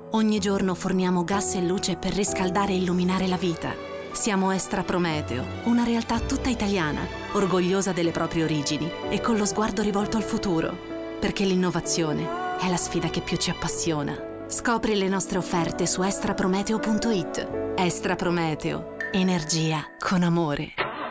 Ogni giorno forniamo gas e luce per riscaldare e illuminare la vita. Siamo Estra Prometeo, una realtà tutta italiana, orgogliosa delle proprie origini e con lo sguardo rivolto al futuro. Perché l'innovazione è la sfida che più ci appassiona. Scopri le nostre offerte su estraprometeo.it. Estra Prometeo, energia con amore.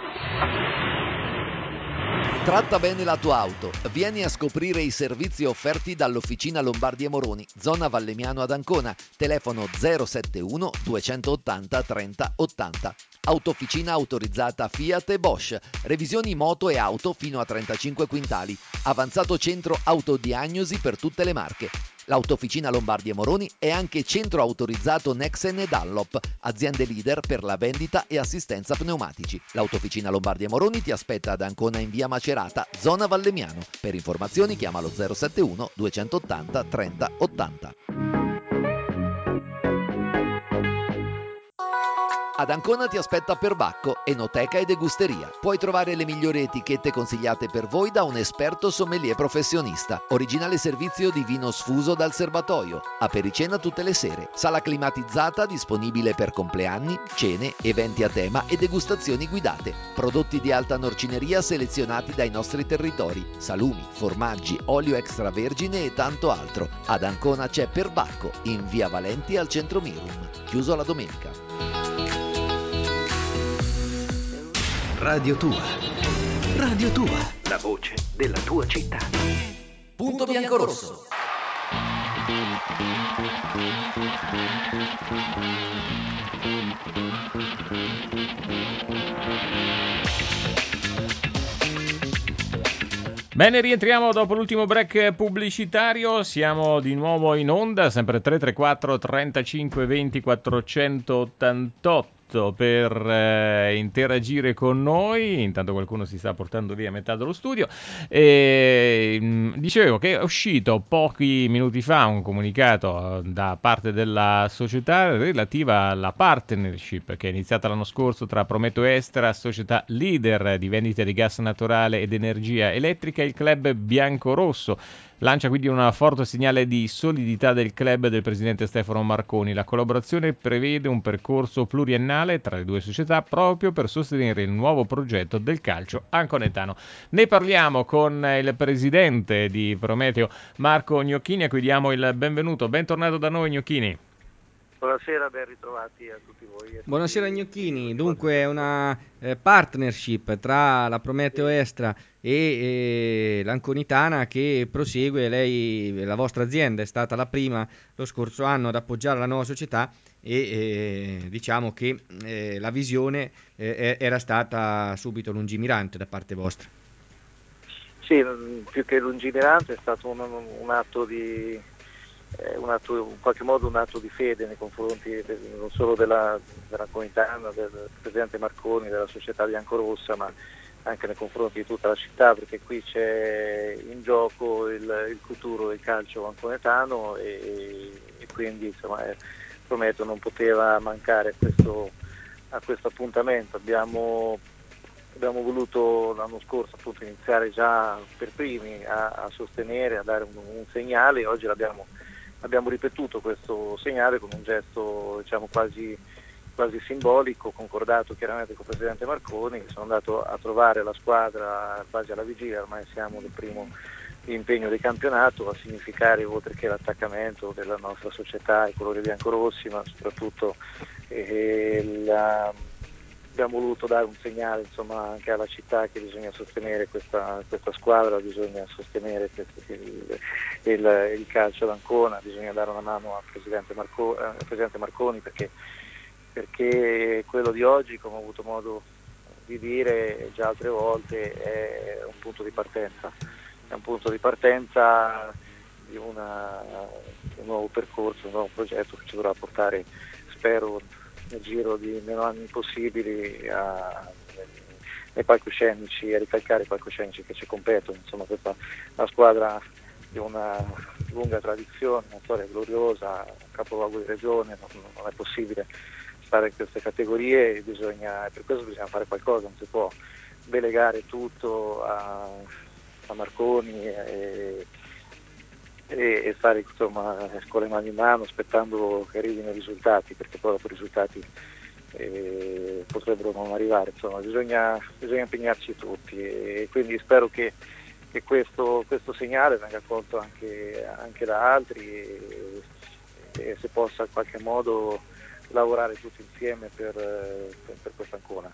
Tratta bene la tua auto. Vieni a scoprire i servizi offerti dall'Officina Lombardi e Moroni, zona Vallemiano ad Ancona. Telefono 071 280 30 80. Autofficina autorizzata Fiat e Bosch. Revisioni moto e auto fino a 35 quintali. Avanzato centro autodiagnosi per tutte le marche. L'Autofficina Lombardi e Moroni è anche centro autorizzato Nexen e Dunlop, aziende leader per la vendita e assistenza pneumatici. L'Autofficina Lombardi e Moroni ti aspetta ad Ancona in via Macerata, zona Vallemiano. Per informazioni chiamalo 071 280 30 80. Ad Ancona ti aspetta Perbacco, enoteca e degusteria. Puoi trovare le migliori etichette consigliate per voi da un esperto sommelier professionista. Originale servizio di vino sfuso dal serbatoio. Apericena tutte le sere. Sala climatizzata disponibile per compleanni, cene, eventi a tema e degustazioni guidate. Prodotti di alta norcineria selezionati dai nostri territori. Salumi, formaggi, olio extravergine e tanto altro. Ad Ancona c'è Perbacco, in via Valenti al centro Mirum. Chiuso la domenica. Radio Tua. Radio Tua. La voce della tua città. Punto biancorosso. Bene, rientriamo dopo l'ultimo break pubblicitario, siamo di nuovo in onda, sempre 334 35 20 488 per interagire con noi. Intanto qualcuno si sta portando via metà dello studio. Dicevo che è uscito pochi minuti fa un comunicato da parte della società relativa alla partnership che è iniziata l'anno scorso tra Prometeo Estra, società leader di vendita di gas naturale ed energia elettrica, e il club biancorosso. Lancia quindi un forte segnale di solidità del club del presidente Stefano Marconi. La collaborazione prevede un percorso pluriennale tra le due società proprio per sostenere il nuovo progetto del calcio anconetano. Ne parliamo con il presidente di Prometeo, Marco Gnocchini, a cui diamo il benvenuto. Bentornato da noi, Gnocchini. Buonasera, ben ritrovati a tutti voi. Buonasera Gnocchini, dunque è una partnership tra la Prometeo Estra e l'Anconitana che prosegue. La vostra azienda è stata la prima lo scorso anno ad appoggiare la nuova società e diciamo che la visione era stata subito lungimirante da parte vostra. Sì, più che lungimirante è stato un atto di... in qualche modo un atto di fede nei confronti non solo della Conitana, del presidente Marconi, della società biancorossa, ma anche nei confronti di tutta la città, perché qui c'è in gioco il futuro del calcio anconetano e quindi insomma, Prometeo non poteva mancare a questo appuntamento. Abbiamo voluto l'anno scorso appunto iniziare già per primi a sostenere, a dare un segnale, e oggi abbiamo ripetuto questo segnale con un gesto diciamo quasi simbolico, concordato chiaramente con il presidente Marconi. Sono andato a trovare la squadra quasi alla vigilia, ormai siamo del primo impegno di campionato, a significare oltre che l'attaccamento della nostra società ai colori biancorossi, ma soprattutto abbiamo voluto dare un segnale insomma anche alla città che bisogna sostenere questa squadra, bisogna sostenere il calcio d'Ancona, bisogna dare una mano al presidente Marconi perché quello di oggi, come ho avuto modo di dire già altre volte, è un punto di partenza di un nuovo percorso, un nuovo progetto che ci dovrà portare, spero, nel giro di meno anni possibili nei palcoscenici, a ricalcare i palcoscenici che ci competono. Insomma, questa è una squadra di una lunga tradizione, una storia gloriosa, un capolavoro di regione, non è possibile stare in queste categorie e per questo bisogna fare qualcosa, non si può delegare tutto a Marconi e fare insomma con le mani in mano aspettando che arrivino i risultati, perché poi dopo i risultati potrebbero non arrivare, insomma bisogna impegnarci tutti e quindi spero che questo segnale venga colto anche da altri e si possa in qualche modo lavorare tutti insieme per questa Ancona.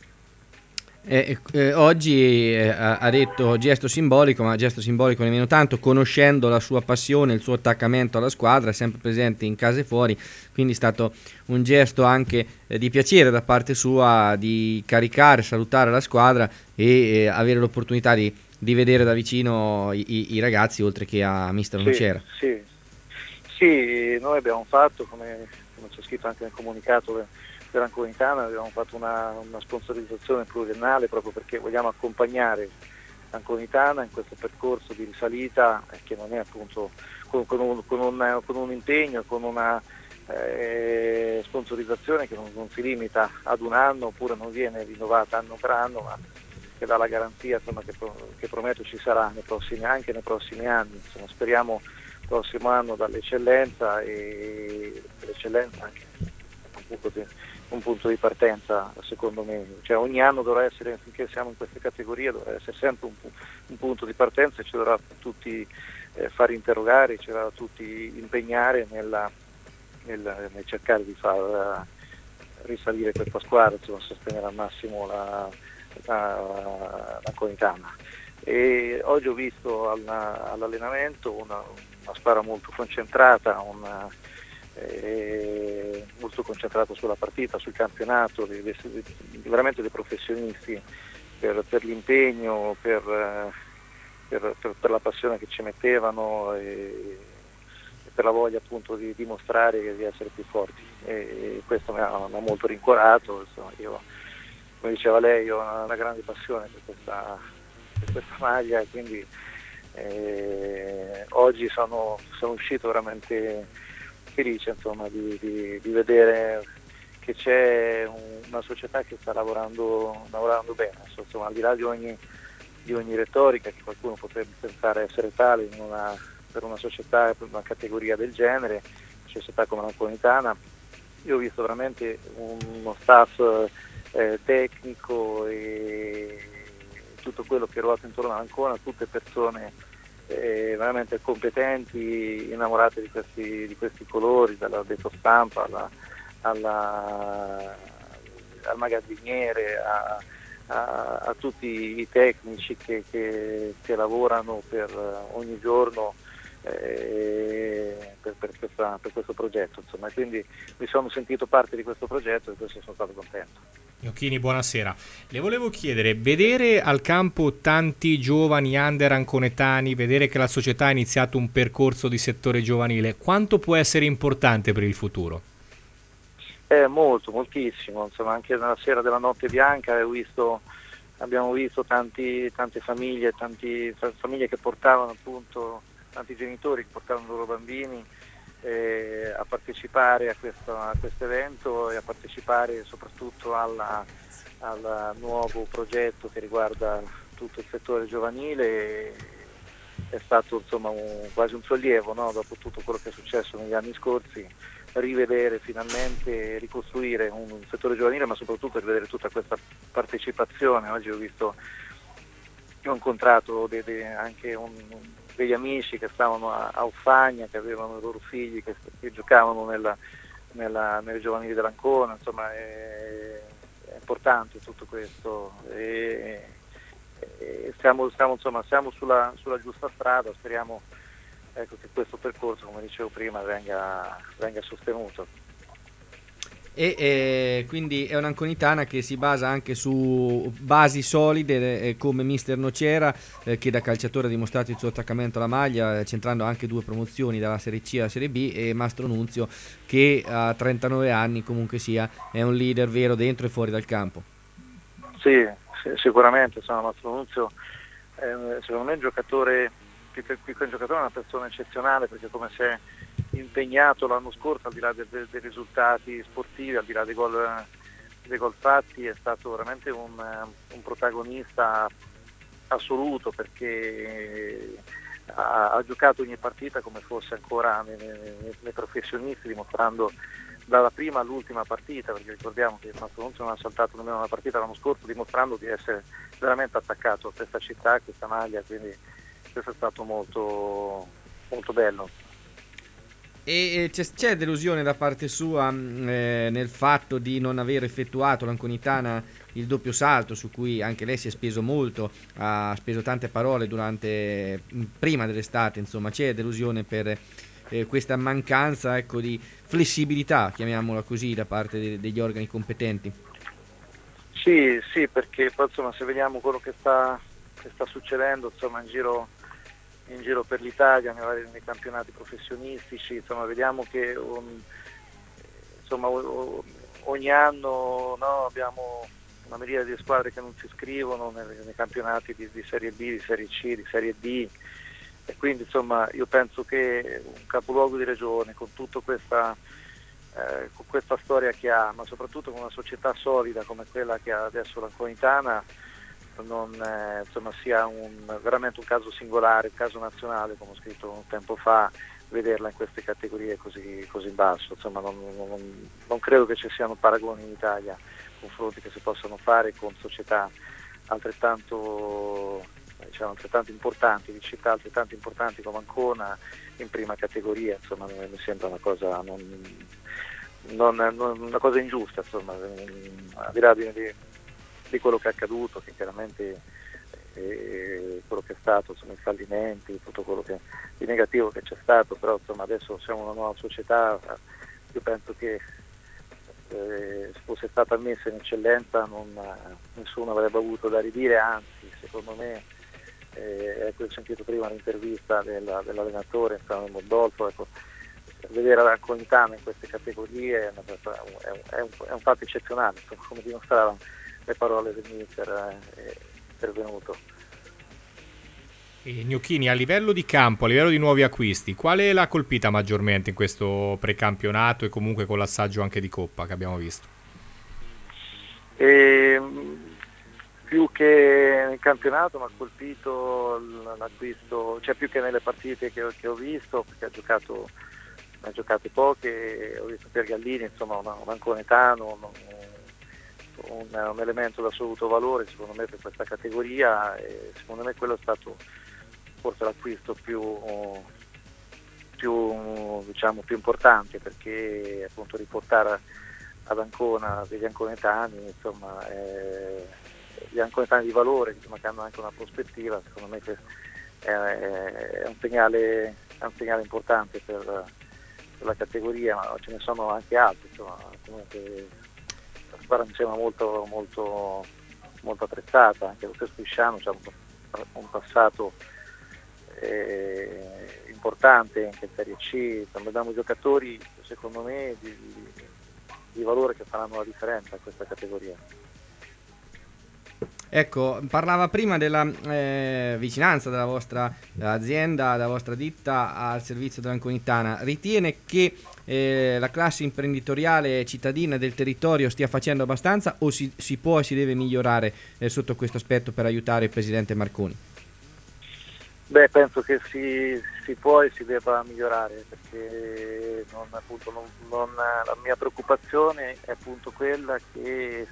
Oggi ha detto gesto simbolico, ma gesto simbolico nemmeno tanto, conoscendo la sua passione, il suo attaccamento alla squadra, è sempre presente in casa e fuori, quindi è stato un gesto anche di piacere da parte sua di caricare, salutare la squadra e avere l'opportunità di vedere da vicino i ragazzi, oltre che a mister Nocera. Sì, noi abbiamo fatto, come c'è scritto anche nel comunicato dell'Ancona Itana, abbiamo fatto una sponsorizzazione pluriennale proprio perché vogliamo accompagnare l'Ancona Itana in questo percorso di risalita che non è appunto con un impegno, con una sponsorizzazione che non si limita ad un anno oppure non viene rinnovata anno per anno, ma che dà la garanzia insomma, che prometto ci sarà anche nei prossimi anni. Insomma, speriamo il prossimo anno dall'eccellenza e l'eccellenza anche un punto di partenza, secondo me, cioè ogni anno dovrà essere, finché siamo in queste categorie, dovrà essere sempre un punto di partenza e ci dovrà tutti far interrogare, ci dovrà tutti impegnare nel cercare di far risalire questa squadra, insomma, sostenere al massimo l'Ancona Itana. E oggi ho visto all'allenamento una squadra molto concentrata, molto concentrato sulla partita, sul campionato, veramente dei professionisti per l'impegno, per la passione che ci mettevano e per la voglia appunto di dimostrare di essere più forti e questo mi ha molto rincuorato. Insomma, io, come diceva lei, ho una grande passione per questa maglia e quindi oggi sono uscito veramente felice insomma, di vedere che c'è una società che sta lavorando bene, insomma, al di là di ogni retorica che qualcuno potrebbe pensare essere tale per una società, per una categoria del genere, società come l'Ancona Itana. Io ho visto veramente uno staff tecnico e tutto quello che ruota intorno all'Ancona, tutte persone veramente competenti, innamorate di questi colori, dall'addetto stampa al magazziniere a tutti i tecnici che lavorano per ogni giorno per questo progetto, insomma, quindi mi sono sentito parte di questo progetto e questo sono stato contento. Gnocchini, buonasera. Le volevo chiedere, vedere al campo tanti giovani under anconetani, vedere che la società ha iniziato un percorso di settore giovanile, quanto può essere importante per il futuro? Moltissimo, insomma, anche nella sera della notte bianca abbiamo visto tante famiglie, famiglie che portavano appunto, tanti genitori che portavano i loro bambini a partecipare a questo evento e a partecipare soprattutto al nuovo progetto che riguarda tutto il settore giovanile. È stato insomma quasi un sollievo, no? Dopo tutto quello che è successo negli anni scorsi, rivedere finalmente, ricostruire un settore giovanile, ma soprattutto rivedere tutta questa partecipazione. Oggi ho incontrato anche degli amici che stavano a Uffagna, che avevano i loro figli che giocavano nelle giovanili dell'Ancona, insomma è importante tutto questo e siamo sulla giusta strada, speriamo che questo percorso, come dicevo prima, venga sostenuto. E quindi è un'Ancona Itana che si basa anche su basi solide come mister Nocera che da calciatore ha dimostrato il suo attaccamento alla maglia, centrando anche 2 promozioni dalla Serie C alla Serie B, e Mastro Nunzio che a 39 anni comunque sia è un leader vero dentro e fuori dal campo. Sì, sicuramente, insomma, Mastro Nunzio secondo me è un giocatore più che un giocatore, è una persona eccezionale, perché come si è impegnato l'anno scorso, al di là dei risultati sportivi, al di là dei gol fatti, è stato veramente un protagonista assoluto, perché ha giocato ogni partita come fosse ancora nei professionisti, dimostrando dalla prima all'ultima partita, perché ricordiamo che il Mastodonte non ha saltato nemmeno una partita l'anno scorso, dimostrando di essere veramente attaccato a questa città, a questa maglia, quindi questo è stato molto, molto bello. E c'è delusione da parte sua nel fatto di non aver effettuato l'Anconitana il doppio salto, su cui anche lei si è speso molto, ha speso tante parole prima dell'estate, insomma, c'è delusione per questa mancanza, ecco, di flessibilità, chiamiamola così, da parte degli organi competenti? Sì, perché poi insomma se vediamo quello che sta succedendo insomma in giro per l'Italia, nei campionati professionistici, insomma vediamo che insomma ogni anno, no, abbiamo una miriade di squadre che non si iscrivono nei campionati di Serie B, di Serie C, di Serie D, e quindi insomma io penso che un capoluogo di regione con tutta questa storia che ha, ma soprattutto con una società solida come quella che ha adesso l'Anconitana, insomma sia veramente un caso singolare, un caso nazionale, come ho scritto un tempo fa, vederla in queste categorie così in basso. Insomma non credo che ci siano paragoni in Italia, confronti che si possano fare con società altrettanto importanti, di città altrettanto importanti come Ancona in prima categoria. Insomma mi sembra una cosa una cosa ingiusta, insomma, al di là di quello che è accaduto, che chiaramente quello che è stato, insomma, i fallimenti, tutto quello di negativo che c'è stato, però insomma adesso siamo una nuova società. Io penso che se fosse stata messa in eccellenza nessuno avrebbe avuto da ridire, anzi secondo me, ecco, ho sentito prima l'intervista dell'allenatore Mondolfo, ecco, vedere l'Anconitana in queste categorie è un fatto eccezionale, insomma, come dimostravano le parole del mister intervenuto. E Gnocchini, a livello di campo, a livello di nuovi acquisti, quale l'ha colpita maggiormente in questo precampionato e comunque con l'assaggio anche di Coppa che abbiamo visto? Più che nel campionato mi ha colpito l'acquisto, cioè più che nelle partite che ho visto, perché ha giocato poche, ho visto Piergallini, insomma un anconetano, un elemento d'assoluto valore secondo me per questa categoria, e secondo me quello è stato forse l'acquisto più importante, perché appunto riportare ad Ancona degli anconetani, insomma gli anconetani di valore, insomma, che hanno anche una prospettiva, secondo me è un segnale importante per la categoria, ma ce ne sono anche altri, insomma, comunque la squadra mi sembra molto, molto, molto attrezzata, anche lo stesso Pisciano c'ha un passato importante anche in Serie C, insomma, abbiamo giocatori secondo me di valore che faranno la differenza in questa categoria. Ecco, parlava prima della vicinanza della vostra azienda, della vostra ditta al servizio dell'Anconitana. Ritiene che la classe imprenditoriale cittadina del territorio stia facendo abbastanza, o si può e si deve migliorare sotto questo aspetto per aiutare il presidente Marconi? Beh, penso che si può e si debba migliorare, perché la mia preoccupazione è appunto quella che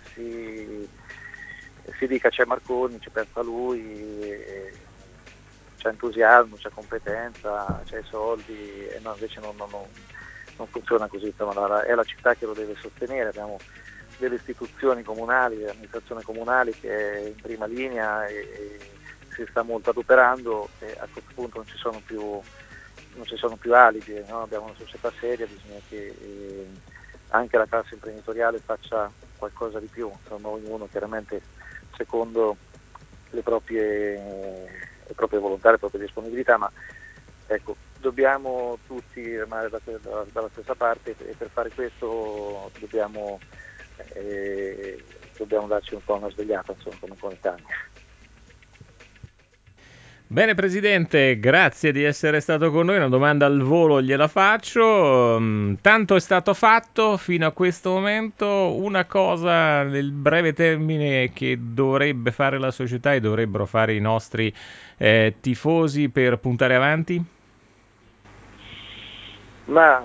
si dica c'è Marconi, ci pensa lui, c'è entusiasmo, c'è competenza, c'è i soldi, e no, invece non funziona così. Insomma, è la città che lo deve sostenere, abbiamo delle istituzioni comunali, l'amministrazione comunale che è in prima linea e si sta molto adoperando, e a questo punto non ci sono più alibi, no? Abbiamo una società seria, bisogna che anche la classe imprenditoriale faccia qualcosa di più, insomma, ognuno chiaramente secondo le proprie volontà, le proprie disponibilità, ma ecco, dobbiamo tutti rimanere dalla stessa parte, e per fare questo dobbiamo darci un po' una svegliata, insomma, come Italia. Bene Presidente, grazie di essere stato con noi, una domanda al volo gliela faccio. Tanto è stato fatto fino a questo momento, una cosa nel breve termine che dovrebbe fare la società e dovrebbero fare i nostri tifosi per puntare avanti? Ma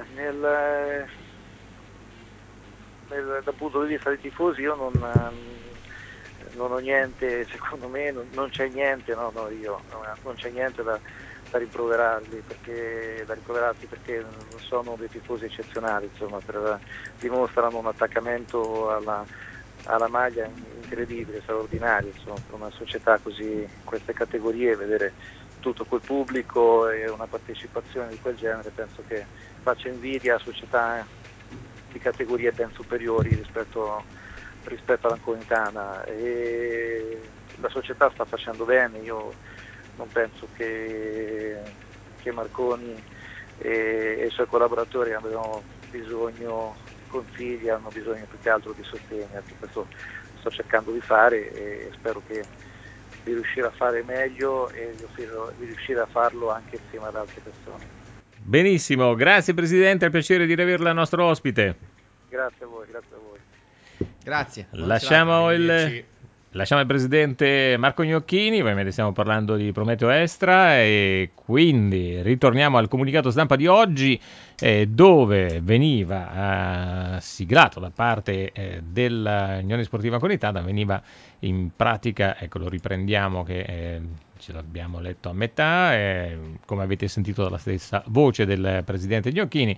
dal punto di vista dei tifosi io non ho niente, secondo me non c'è niente, non c'è niente da rimproverarli perché non sono dei tifosi eccezionali, insomma, dimostrano un attaccamento alla maglia incredibile, straordinario, insomma, per una società così in queste categorie, vedere tutto quel pubblico e una partecipazione di quel genere penso che faccia invidia a società di categorie ben superiori rispetto all'Anconitana, e la società sta facendo bene. Io non penso che Marconi e i suoi collaboratori abbiano bisogno di consigli, hanno bisogno più che altro di sostegno. Questo sto cercando di fare e spero di riuscire a fare meglio e di riuscire a farlo anche insieme ad altre persone. Benissimo, grazie Presidente, è un piacere di averla nostro ospite. Grazie a voi, grazie a voi. Grazie. Lasciamo il Presidente Marco Gnocchini, ovviamente stiamo parlando di Prometeo Extra e quindi ritorniamo al comunicato stampa di oggi dove veniva siglato da parte dell'Unione Sportiva Conitana, veniva in pratica, ecco lo riprendiamo che ce l'abbiamo letto a metà, come avete sentito dalla stessa voce del Presidente Gnocchini,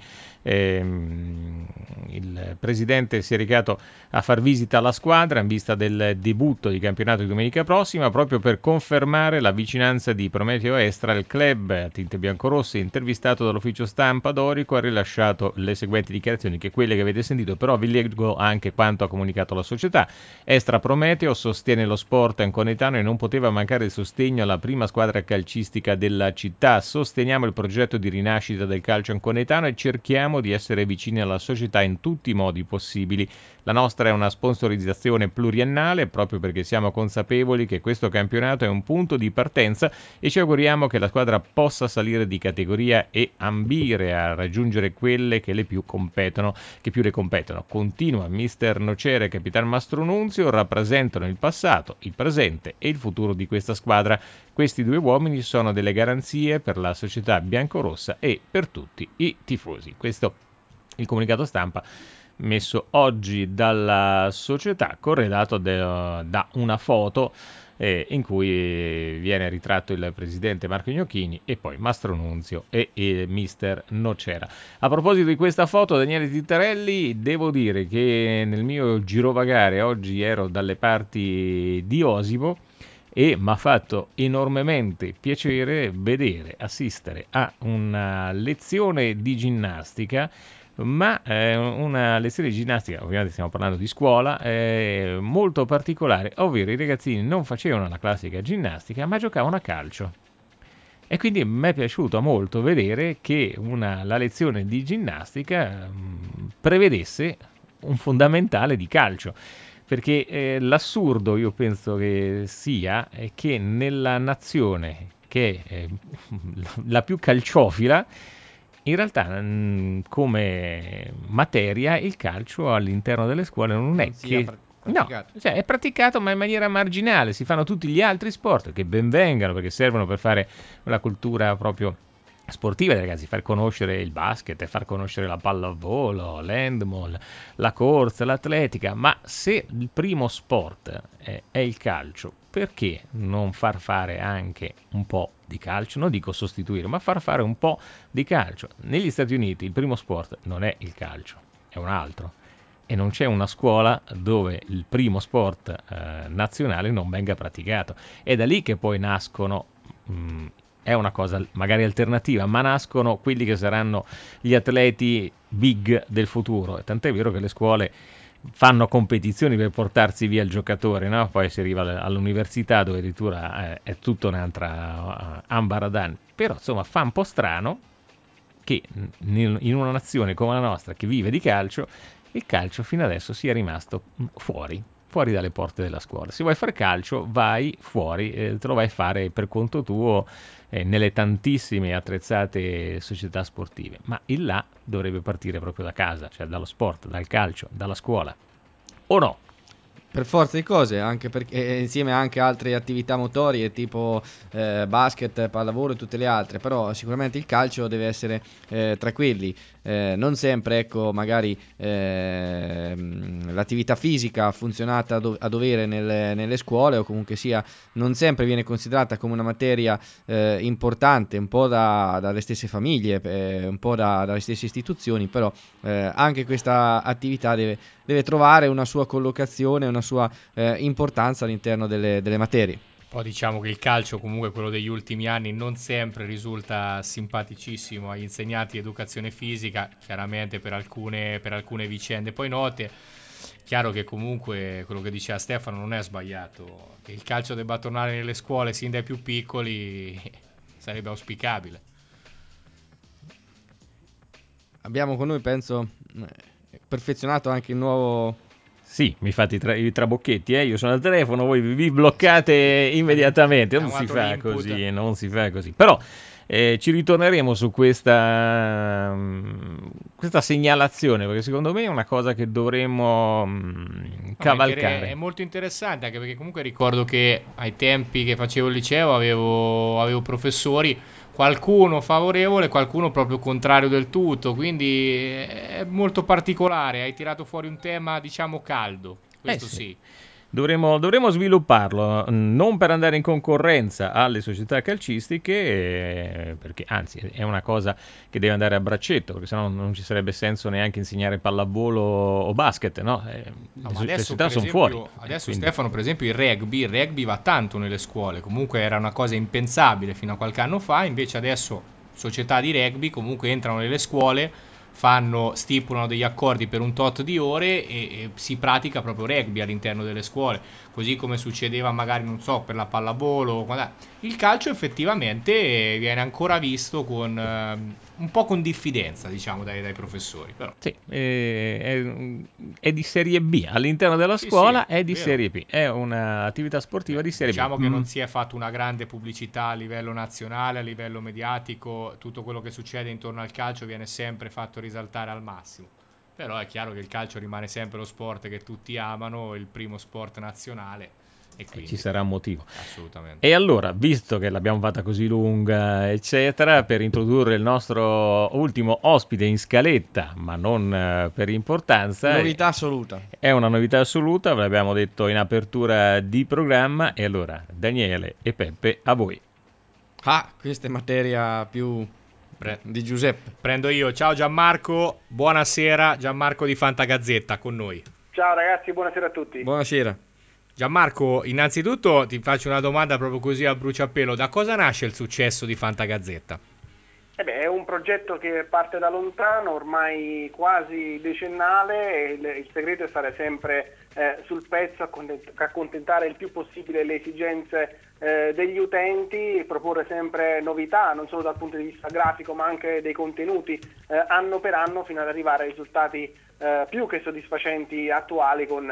il Presidente si è recato a far visita alla squadra in vista del debutto di campionato di domenica prossima, proprio per confermare la vicinanza di Prometeo Extra. Il club a tinte biancorosse, intervistato dall'ufficio stampa dorico, ha rilasciato le seguenti dichiarazioni, che quelle che avete sentito, però vi leggo anche quanto ha comunicato la società. Extra Prometeo sostiene lo sport anconetano e non poteva mancare il sostegno alla prima squadra calcistica della città. Sosteniamo il progetto di rinascita del calcio anconetano e cerchiamo di essere vicini alla società in tutti i modi possibili. La nostra è una sponsorizzazione pluriennale proprio perché siamo consapevoli che questo campionato è un punto di partenza e ci auguriamo che la squadra possa salire di categoria e ambire a raggiungere quelle che più le competono. Continua Mister Nocera e Capitan Mastronunzio, rappresentano il passato, il presente e il futuro di questa squadra. Questi due uomini sono delle garanzie per la società biancorossa e per tutti i tifosi. Questo il comunicato stampa messo oggi dalla società, corredato da una foto in cui viene ritratto il presidente Marco Gnocchini e poi Mastro Nunzio e mister Nocera. A proposito di questa foto, Daniele Tittarelli, devo dire che nel mio girovagare oggi ero dalle parti di Osimo e mi ha fatto enormemente piacere assistere a una lezione di ginnastica, ma una lezione di ginnastica, ovviamente stiamo parlando di scuola, molto particolare, ovvero i ragazzini non facevano la classica ginnastica, ma giocavano a calcio. E quindi mi è piaciuto molto vedere che la lezione di ginnastica prevedesse un fondamentale di calcio. Perché l'assurdo, io penso che sia, è che nella nazione che è la più calciofila, in realtà come materia il calcio all'interno delle scuole non è che... No, cioè è praticato ma in maniera marginale, si fanno tutti gli altri sport che ben vengano perché servono per fare una cultura proprio sportiva dei ragazzi, far conoscere il basket, far conoscere la pallavolo, l'handball, la corsa, l'atletica, ma se il primo sport è il calcio, perché non far fare anche un po' di calcio? Non dico sostituire, ma far fare un po' di calcio. Negli Stati Uniti il primo sport non è il calcio, è un altro. E non c'è una scuola dove il primo sport nazionale non venga praticato. È da lì che poi nascono, è una cosa magari alternativa, ma nascono quelli che saranno gli atleti big del futuro. E tant'è vero che le scuole fanno competizioni per portarsi via il giocatore, no? Poi si arriva all'università dove addirittura è tutta un'altra ambaradan. Però insomma fa un po' strano che in una nazione come la nostra che vive di calcio, il calcio fino adesso sia rimasto fuori. fuori dalle porte della scuola. Se vuoi fare calcio, vai fuori, te lo vai a fare per conto tuo nelle tantissime attrezzate società sportive, ma il là dovrebbe partire proprio da casa, cioè dallo sport, dal calcio, dalla scuola. O no? Per forza di cose, anche perché insieme anche altre attività motorie tipo basket, pallavolo e tutte le altre, però sicuramente il calcio deve essere tra quelli. Non sempre, ecco, magari l'attività fisica ha funzionato a dovere nelle scuole, o comunque sia, non sempre viene considerata come una materia importante, un po' dalle stesse famiglie, un po' dalle stesse istituzioni, però anche questa attività deve trovare una sua collocazione, una sua importanza all'interno delle materie. Poi diciamo che il calcio, comunque quello degli ultimi anni, non sempre risulta simpaticissimo agli insegnanti di educazione fisica, chiaramente per alcune vicende poi note. Chiaro che comunque quello che diceva Stefano non è sbagliato, che il calcio debba tornare nelle scuole sin dai più piccoli sarebbe auspicabile. Abbiamo con noi, penso, perfezionato anche il nuovo... Sì, mi fate i trabocchetti, io sono al telefono, voi vi bloccate immediatamente, non si fa così, non si fa così. Però ci ritorneremo su questa segnalazione, perché secondo me è una cosa che dovremmo cavalcare. È molto interessante, anche perché comunque ricordo che ai tempi che facevo il liceo avevo professori, qualcuno favorevole, qualcuno proprio contrario del tutto, quindi è molto particolare. Hai tirato fuori un tema, diciamo, caldo, questo sì. Dovremmo svilupparlo, non per andare in concorrenza alle società calcistiche, perché anzi è una cosa che deve andare a braccetto, perché sennò non ci sarebbe senso neanche insegnare pallavolo o basket, no? No, ma le adesso, società per sono esempio, fuori. adesso Quindi... Stefano, per esempio, il rugby va tanto nelle scuole, comunque era una cosa impensabile fino a qualche anno fa, invece adesso società di rugby comunque entrano nelle scuole, stipulano degli accordi per un tot di ore e si pratica proprio rugby all'interno delle scuole, così come succedeva magari, non so, per la pallavolo. Il calcio effettivamente viene ancora visto con un po' con diffidenza, diciamo, dai professori. Però. Sì, è di serie B, all'interno della scuola è di vero. serie B, è un'attività sportiva di serie Diciamo B. che non si è fatto una grande pubblicità a livello nazionale, a livello mediatico, tutto quello che succede intorno al calcio viene sempre fatto risaltare al massimo. Però è chiaro che il calcio rimane sempre lo sport che tutti amano, il primo sport nazionale. E quindi, ci sarà un motivo. Assolutamente. E allora, visto che l'abbiamo fatta così lunga, eccetera, per introdurre il nostro ultimo ospite in scaletta, ma non per importanza. Novità assoluta. È una novità assoluta, ve l'abbiamo detto in apertura di programma. E allora, Daniele e Peppe, a voi. Questa è materia più di Giuseppe. Prendo io. Ciao Gianmarco, buonasera. Gianmarco di Fantagazzetta con noi. Ciao ragazzi, buonasera a tutti. Buonasera. Gianmarco, innanzitutto ti faccio una domanda proprio così a bruciapelo. Da cosa nasce il successo di Fantagazzetta? È un progetto che parte da lontano, ormai quasi decennale, e il segreto è stare sempre sul pezzo, accontentare il più possibile le esigenze degli utenti, proporre sempre novità, non solo dal punto di vista grafico ma anche dei contenuti, anno per anno, fino ad arrivare a risultati più che soddisfacenti attuali, con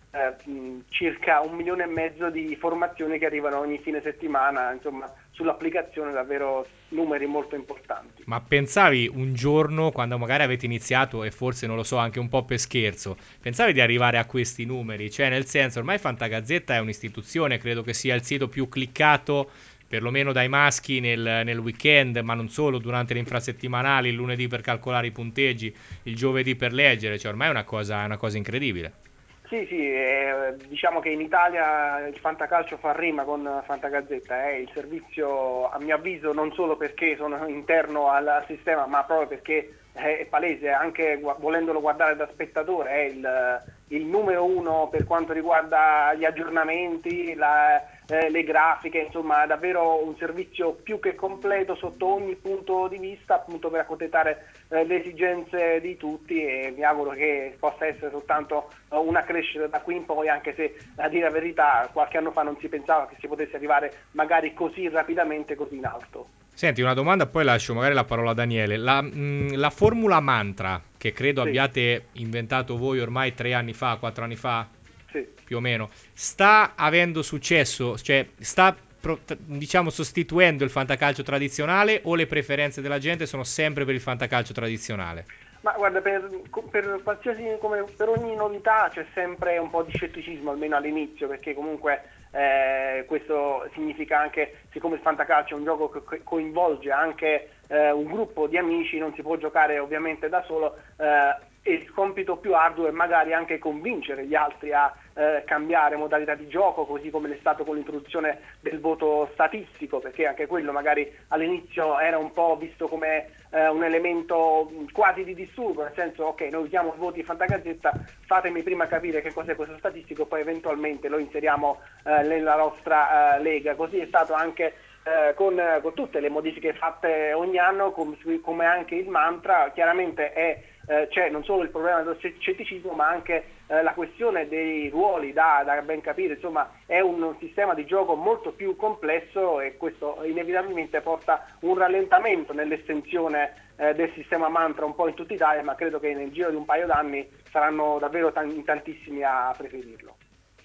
circa 1,5 milioni di formazioni che arrivano ogni fine settimana, insomma, sull'applicazione, davvero numeri molto importanti. Ma pensavi un giorno, quando magari avete iniziato, e forse non lo so, anche un po' per scherzo, pensavi di arrivare a questi numeri? Cioè, nel senso, ormai Fantagazzetta è un'istituzione, credo che sia il sito più cliccato perlomeno dai maschi nel weekend, ma non solo, durante le infrasettimanali, il lunedì per calcolare i punteggi, il giovedì per leggere, cioè ormai è una cosa incredibile. Sì, diciamo che in Italia il fantacalcio fa rima con Fantagazzetta, è il servizio, a mio avviso, non solo perché sono interno al sistema, ma proprio perché è palese, anche volendolo guardare da spettatore, è il numero uno per quanto riguarda gli aggiornamenti, le grafiche, insomma davvero un servizio più che completo sotto ogni punto di vista, appunto per accontentare le esigenze di tutti, e mi auguro che possa essere soltanto una crescita da qui in poi, anche se, a dire la verità, qualche anno fa non si pensava che si potesse arrivare magari così rapidamente, così in alto. Senti, una domanda, poi lascio magari la parola a Daniele. La formula mantra, che credo abbiate inventato voi ormai 3 anni fa, 4 anni fa? Sì. più o meno, sta avendo successo, cioè sta diciamo sostituendo il fantacalcio tradizionale, o le preferenze della gente sono sempre per il fantacalcio tradizionale? Ma guarda, per qualsiasi, come per ogni novità c'è sempre un po' di scetticismo, almeno all'inizio, perché comunque questo significa anche, siccome il fantacalcio è un gioco che coinvolge anche un gruppo di amici, non si può giocare ovviamente da solo, e il compito più arduo è magari anche convincere gli altri a cambiare modalità di gioco, così come è stato con l'introduzione del voto statistico, perché anche quello magari all'inizio era un po' visto come un elemento quasi di disturbo, nel senso, ok, noi usiamo i voti di Fantagazzetta, fatemi prima capire che cos'è questo statistico, poi eventualmente lo inseriamo nella nostra lega. Così è stato anche con tutte le modifiche fatte ogni anno, come anche il mantra. Chiaramente c'è non solo il problema dello scetticismo, ma anche la questione dei ruoli da ben capire. Insomma, è un sistema di gioco molto più complesso, e questo inevitabilmente porta un rallentamento nell'estensione del sistema mantra un po' in tutta Italia, ma credo che nel giro di un paio d'anni saranno davvero tantissimi a preferirlo.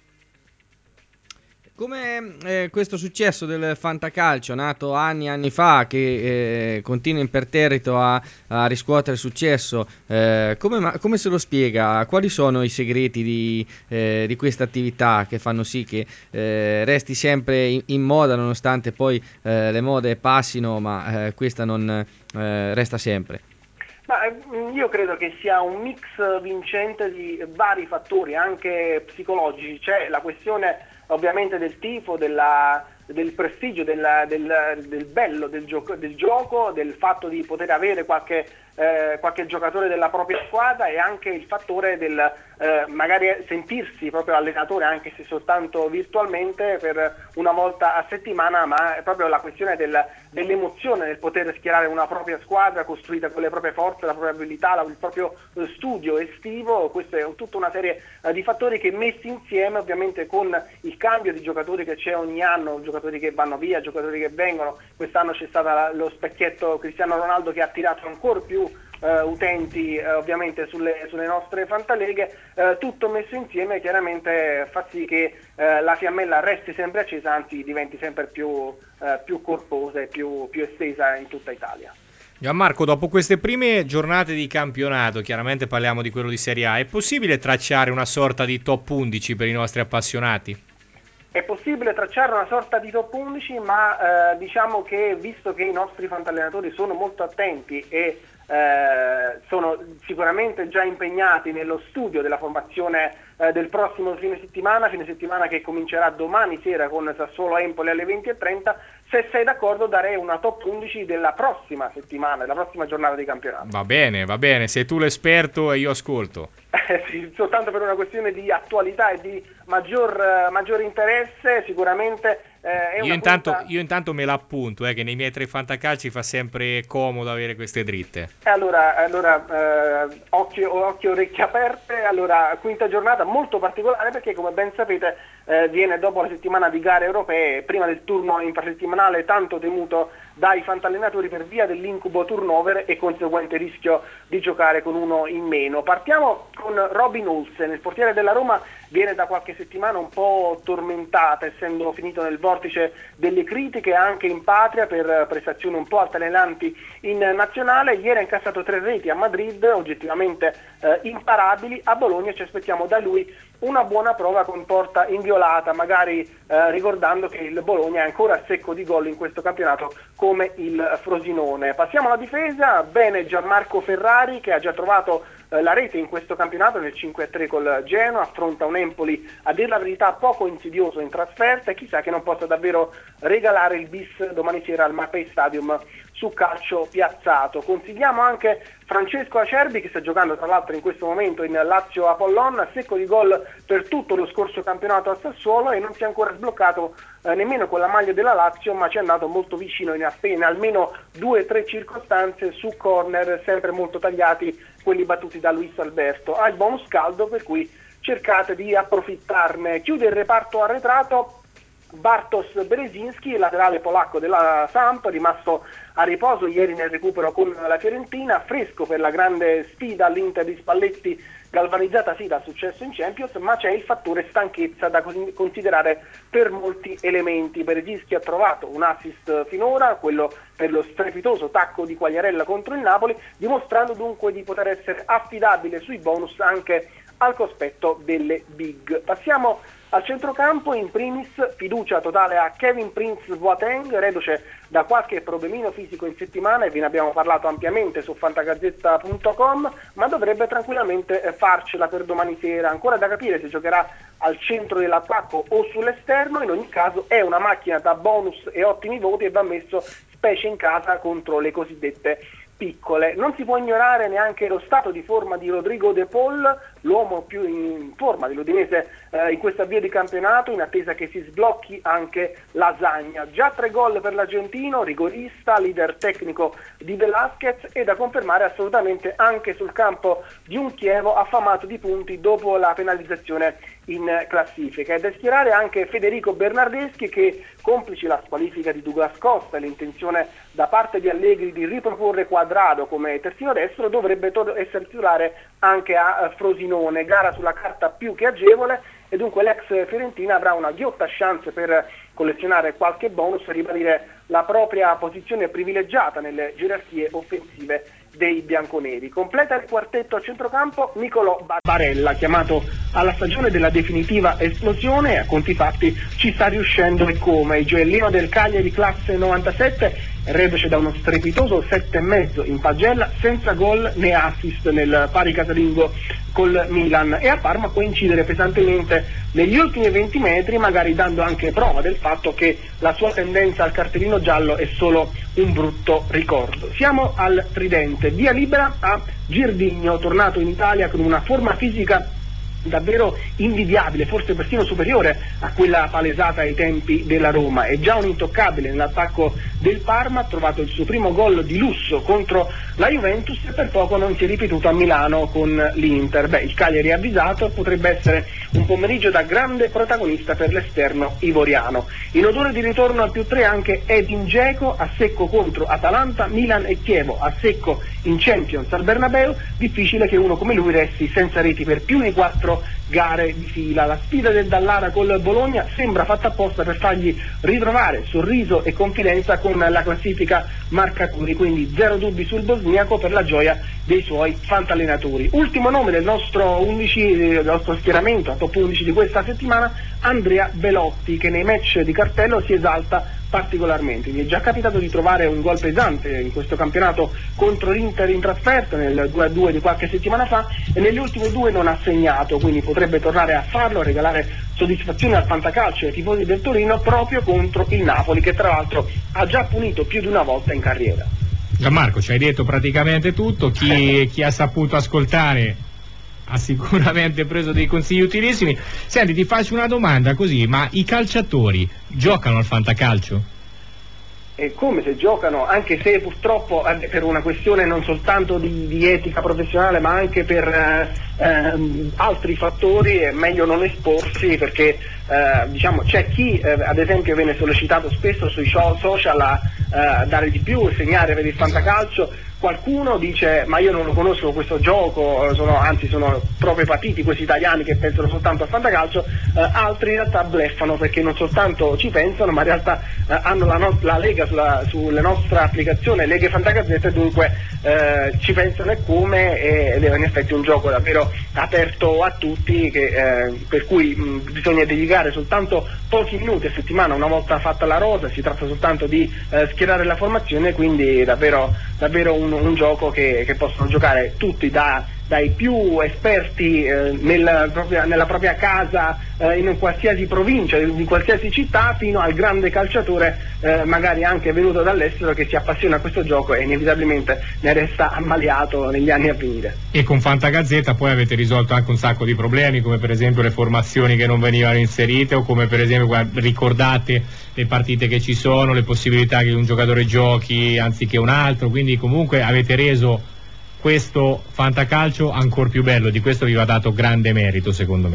Come questo successo del fantacalcio, nato anni e anni fa, che continua imperterrito a riscuotere successo, come se lo spiega? Quali sono i segreti di questa attività che fanno sì che resti sempre in moda, nonostante poi le mode passino, ma questa non resta sempre? Ma io credo che sia un mix vincente di vari fattori, anche psicologici. C'è la questione ovviamente del tifo, del prestigio, del bello del gioco, del fatto di poter avere qualche giocatore della propria squadra, e anche il fattore del magari sentirsi proprio allenatore, anche se soltanto virtualmente, per una volta a settimana, ma è proprio la questione dell'emozione del poter schierare una propria squadra costruita con le proprie forze, la propria abilità, il proprio studio estivo. Questa è tutta una serie di fattori che, messi insieme ovviamente con il cambio di giocatori che c'è ogni anno, giocatori che vanno via, giocatori che vengono. Quest'anno c'è stato lo specchietto Cristiano Ronaldo, che ha attirato ancora più utenti ovviamente sulle nostre fantaleghe. Tutto messo insieme chiaramente fa sì che la fiammella resti sempre accesa, anzi diventi sempre più corposa e più estesa in tutta Italia. Gianmarco, dopo queste prime giornate di campionato, chiaramente parliamo di quello di Serie A, è possibile tracciare una sorta di top 11 per i nostri appassionati? È possibile tracciare una sorta di top 11, ma diciamo che, visto che i nostri fantallenatori sono molto attenti e sono sicuramente già impegnati nello studio della formazione del prossimo fine settimana che comincerà domani sera con Sassuolo Empoli alle 20:30, se sei d'accordo darei una top 11 della prossima settimana, della prossima giornata di campionato. Va bene, sei tu l'esperto e io ascolto. Sì, soltanto per una questione di attualità e di maggior interesse, sicuramente io intanto me l'appunto, che nei miei tre fantacalci fa sempre comodo avere queste dritte. Allora occhio e orecchie aperte. Allora, quinta giornata molto particolare, perché come ben sapete viene dopo la settimana di gare europee, prima del turno infrasettimanale tanto temuto dai fantallenatori per via dell'incubo turnover e conseguente rischio di giocare con uno in meno. Partiamo con Robin Olsen, il portiere della Roma. Viene da qualche settimana un po' tormentata, essendo finito nel vortice delle critiche anche in patria per prestazioni un po' altalenanti in nazionale. Ieri ha incassato 3 reti a Madrid, oggettivamente imparabili. A Bologna ci aspettiamo da lui una buona prova con porta inviolata, magari ricordando che il Bologna è ancora secco di gol in questo campionato come il Frosinone. Passiamo alla difesa. Bene Gianmarco Ferrari, che ha già trovato la rete in questo campionato nel 5-3 col Genoa, affronta un Empoli a dir la verità poco insidioso in trasferta, e chissà che non possa davvero regalare il bis domani sera al Mapei Stadium su calcio piazzato. Consigliamo anche Francesco Acerbi, che sta giocando tra l'altro in questo momento in Lazio Apollon, secco di gol per tutto lo scorso campionato a Sassuolo, e non si è ancora sbloccato nemmeno con la maglia della Lazio, ma ci è andato molto vicino in almeno 2 o 3 circostanze su corner sempre molto tagliati, quelli battuti da Luis Alberto. Ha il bonus caldo, per cui cercate di approfittarne. Chiude il reparto arretrato Bartosz Berezinski, laterale polacco della Samp, rimasto a riposo ieri nel recupero con la Fiorentina, fresco per la grande sfida all'Inter di Spalletti, galvanizzata sì dal successo in Champions, ma c'è il fattore stanchezza da considerare per molti elementi. Berezinski ha trovato un assist finora, quello per lo strepitoso tacco di Quagliarella contro il Napoli, dimostrando dunque di poter essere affidabile sui bonus anche al cospetto delle big. Passiamo al centrocampo, in primis fiducia totale a Kevin Prince Boateng, reduce da qualche problemino fisico in settimana e ve ne abbiamo parlato ampiamente su fantagazzetta.com, ma dovrebbe tranquillamente farcela per domani sera. Ancora da capire se giocherà al centro dell'attacco o sull'esterno, in ogni caso è una macchina da bonus e ottimi voti e va messo specie in casa contro le cosiddette piccole. Non si può ignorare neanche lo stato di forma di Rodrigo De Paul, l'uomo più in forma dell'Udinese in questa avvio di campionato, in attesa che si sblocchi anche Lasagna. Già 3 gol per l'argentino, rigorista, leader tecnico di Velázquez, e da confermare assolutamente anche sul campo di un Chievo affamato di punti dopo la penalizzazione in classifica. E da schierare anche Federico Bernardeschi che, complici la squalifica di Douglas Costa e l'intenzione da parte di Allegri di riproporre Quadrado come terzino destro, dovrebbe essere titolare anche a Frosinone, gara sulla carta più che agevole, e dunque l'ex Fiorentina avrà una ghiotta chance per collezionare qualche bonus e ribadire la propria posizione privilegiata nelle gerarchie offensive dei bianconeri. Completa il quartetto a centrocampo Nicolò Barella, chiamato alla stagione della definitiva esplosione, e a conti fatti ci sta riuscendo e come. Il gioiellino del Cagliari classe 97 reduce da uno strepitoso 7,5 in pagella, senza gol né assist nel pari casalingo col Milan, e a Parma può incidere pesantemente negli ultimi 20 metri, magari dando anche prova del fatto che la sua tendenza al cartellino giallo è solo un brutto ricordo. Siamo al tridente, via libera a Girdigno, tornato in Italia con una forma fisica davvero invidiabile, forse persino superiore a quella palesata ai tempi della Roma. È già un intoccabile nell'attacco del Parma, ha trovato il suo primo gol di lusso contro la Juventus e per poco non si è ripetuto a Milano con l'Inter. Il Cagliari è avvisato, potrebbe essere un pomeriggio da grande protagonista per l'esterno ivoriano. In odore di ritorno al +3 anche Edin Dzeko, a secco contro Atalanta, Milan e Chievo, a secco in Champions al Bernabeu. Difficile che uno come lui resti senza reti per più di 4 gare di fila. La sfida del Dallara col Bologna sembra fatta apposta per fargli ritrovare sorriso e confidenza con la classifica marcatori, quindi zero dubbi sul bosniaco per la gioia dei suoi fantallenatori. Ultimo nome del nostro 11, del nostro schieramento a top 11 di questa settimana, Andrea Belotti, che nei match di cartello si esalta particolarmente. Gli è già capitato di trovare un gol pesante in questo campionato contro l'Inter in trasferta nel 2-2 di qualche settimana fa, e nelle ultime 2 non ha segnato, quindi potrebbe tornare a farlo, a regalare soddisfazione al fantacalcio e ai tifosi del Torino proprio contro il Napoli, che tra l'altro ha già punito più di una volta in carriera. Gianmarco, ci hai detto praticamente tutto. Chi ha saputo ascoltare ha sicuramente preso dei consigli utilissimi. Senti, ti faccio una domanda così, ma i calciatori giocano al fantacalcio? E come se giocano, anche se purtroppo per una questione non soltanto di etica professionale ma anche per altri fattori è meglio non esporsi, perché diciamo c'è chi ad esempio viene sollecitato spesso sui social a dare di più, segnare per il fantacalcio. Qualcuno dice ma io non lo conosco questo gioco, sono proprio patiti questi italiani che pensano soltanto al fantacalcio, altri in realtà bluffano, perché non soltanto ci pensano ma in realtà hanno la lega sulla nostra applicazione Leghe Fantagazzetta, e dunque ci pensano e come, ed è in effetti un gioco davvero aperto a tutti, per cui bisogna dedicare soltanto pochi minuti a settimana, una volta fatta la rosa, si tratta soltanto di schierare la formazione, quindi davvero un gioco che possono giocare tutti, dai più esperti nella propria casa, in qualsiasi provincia, in qualsiasi città, fino al grande calciatore magari anche venuto dall'estero che si appassiona a questo gioco e inevitabilmente ne resta ammaliato negli anni a venire. E con Fantagazzetta poi avete risolto anche un sacco di problemi, come per esempio le formazioni che non venivano inserite, o come per esempio ricordate le partite che ci sono, le possibilità che un giocatore giochi anziché un altro, quindi comunque avete reso questo fantacalcio ancora più bello. Di questo vi va dato grande merito, secondo me.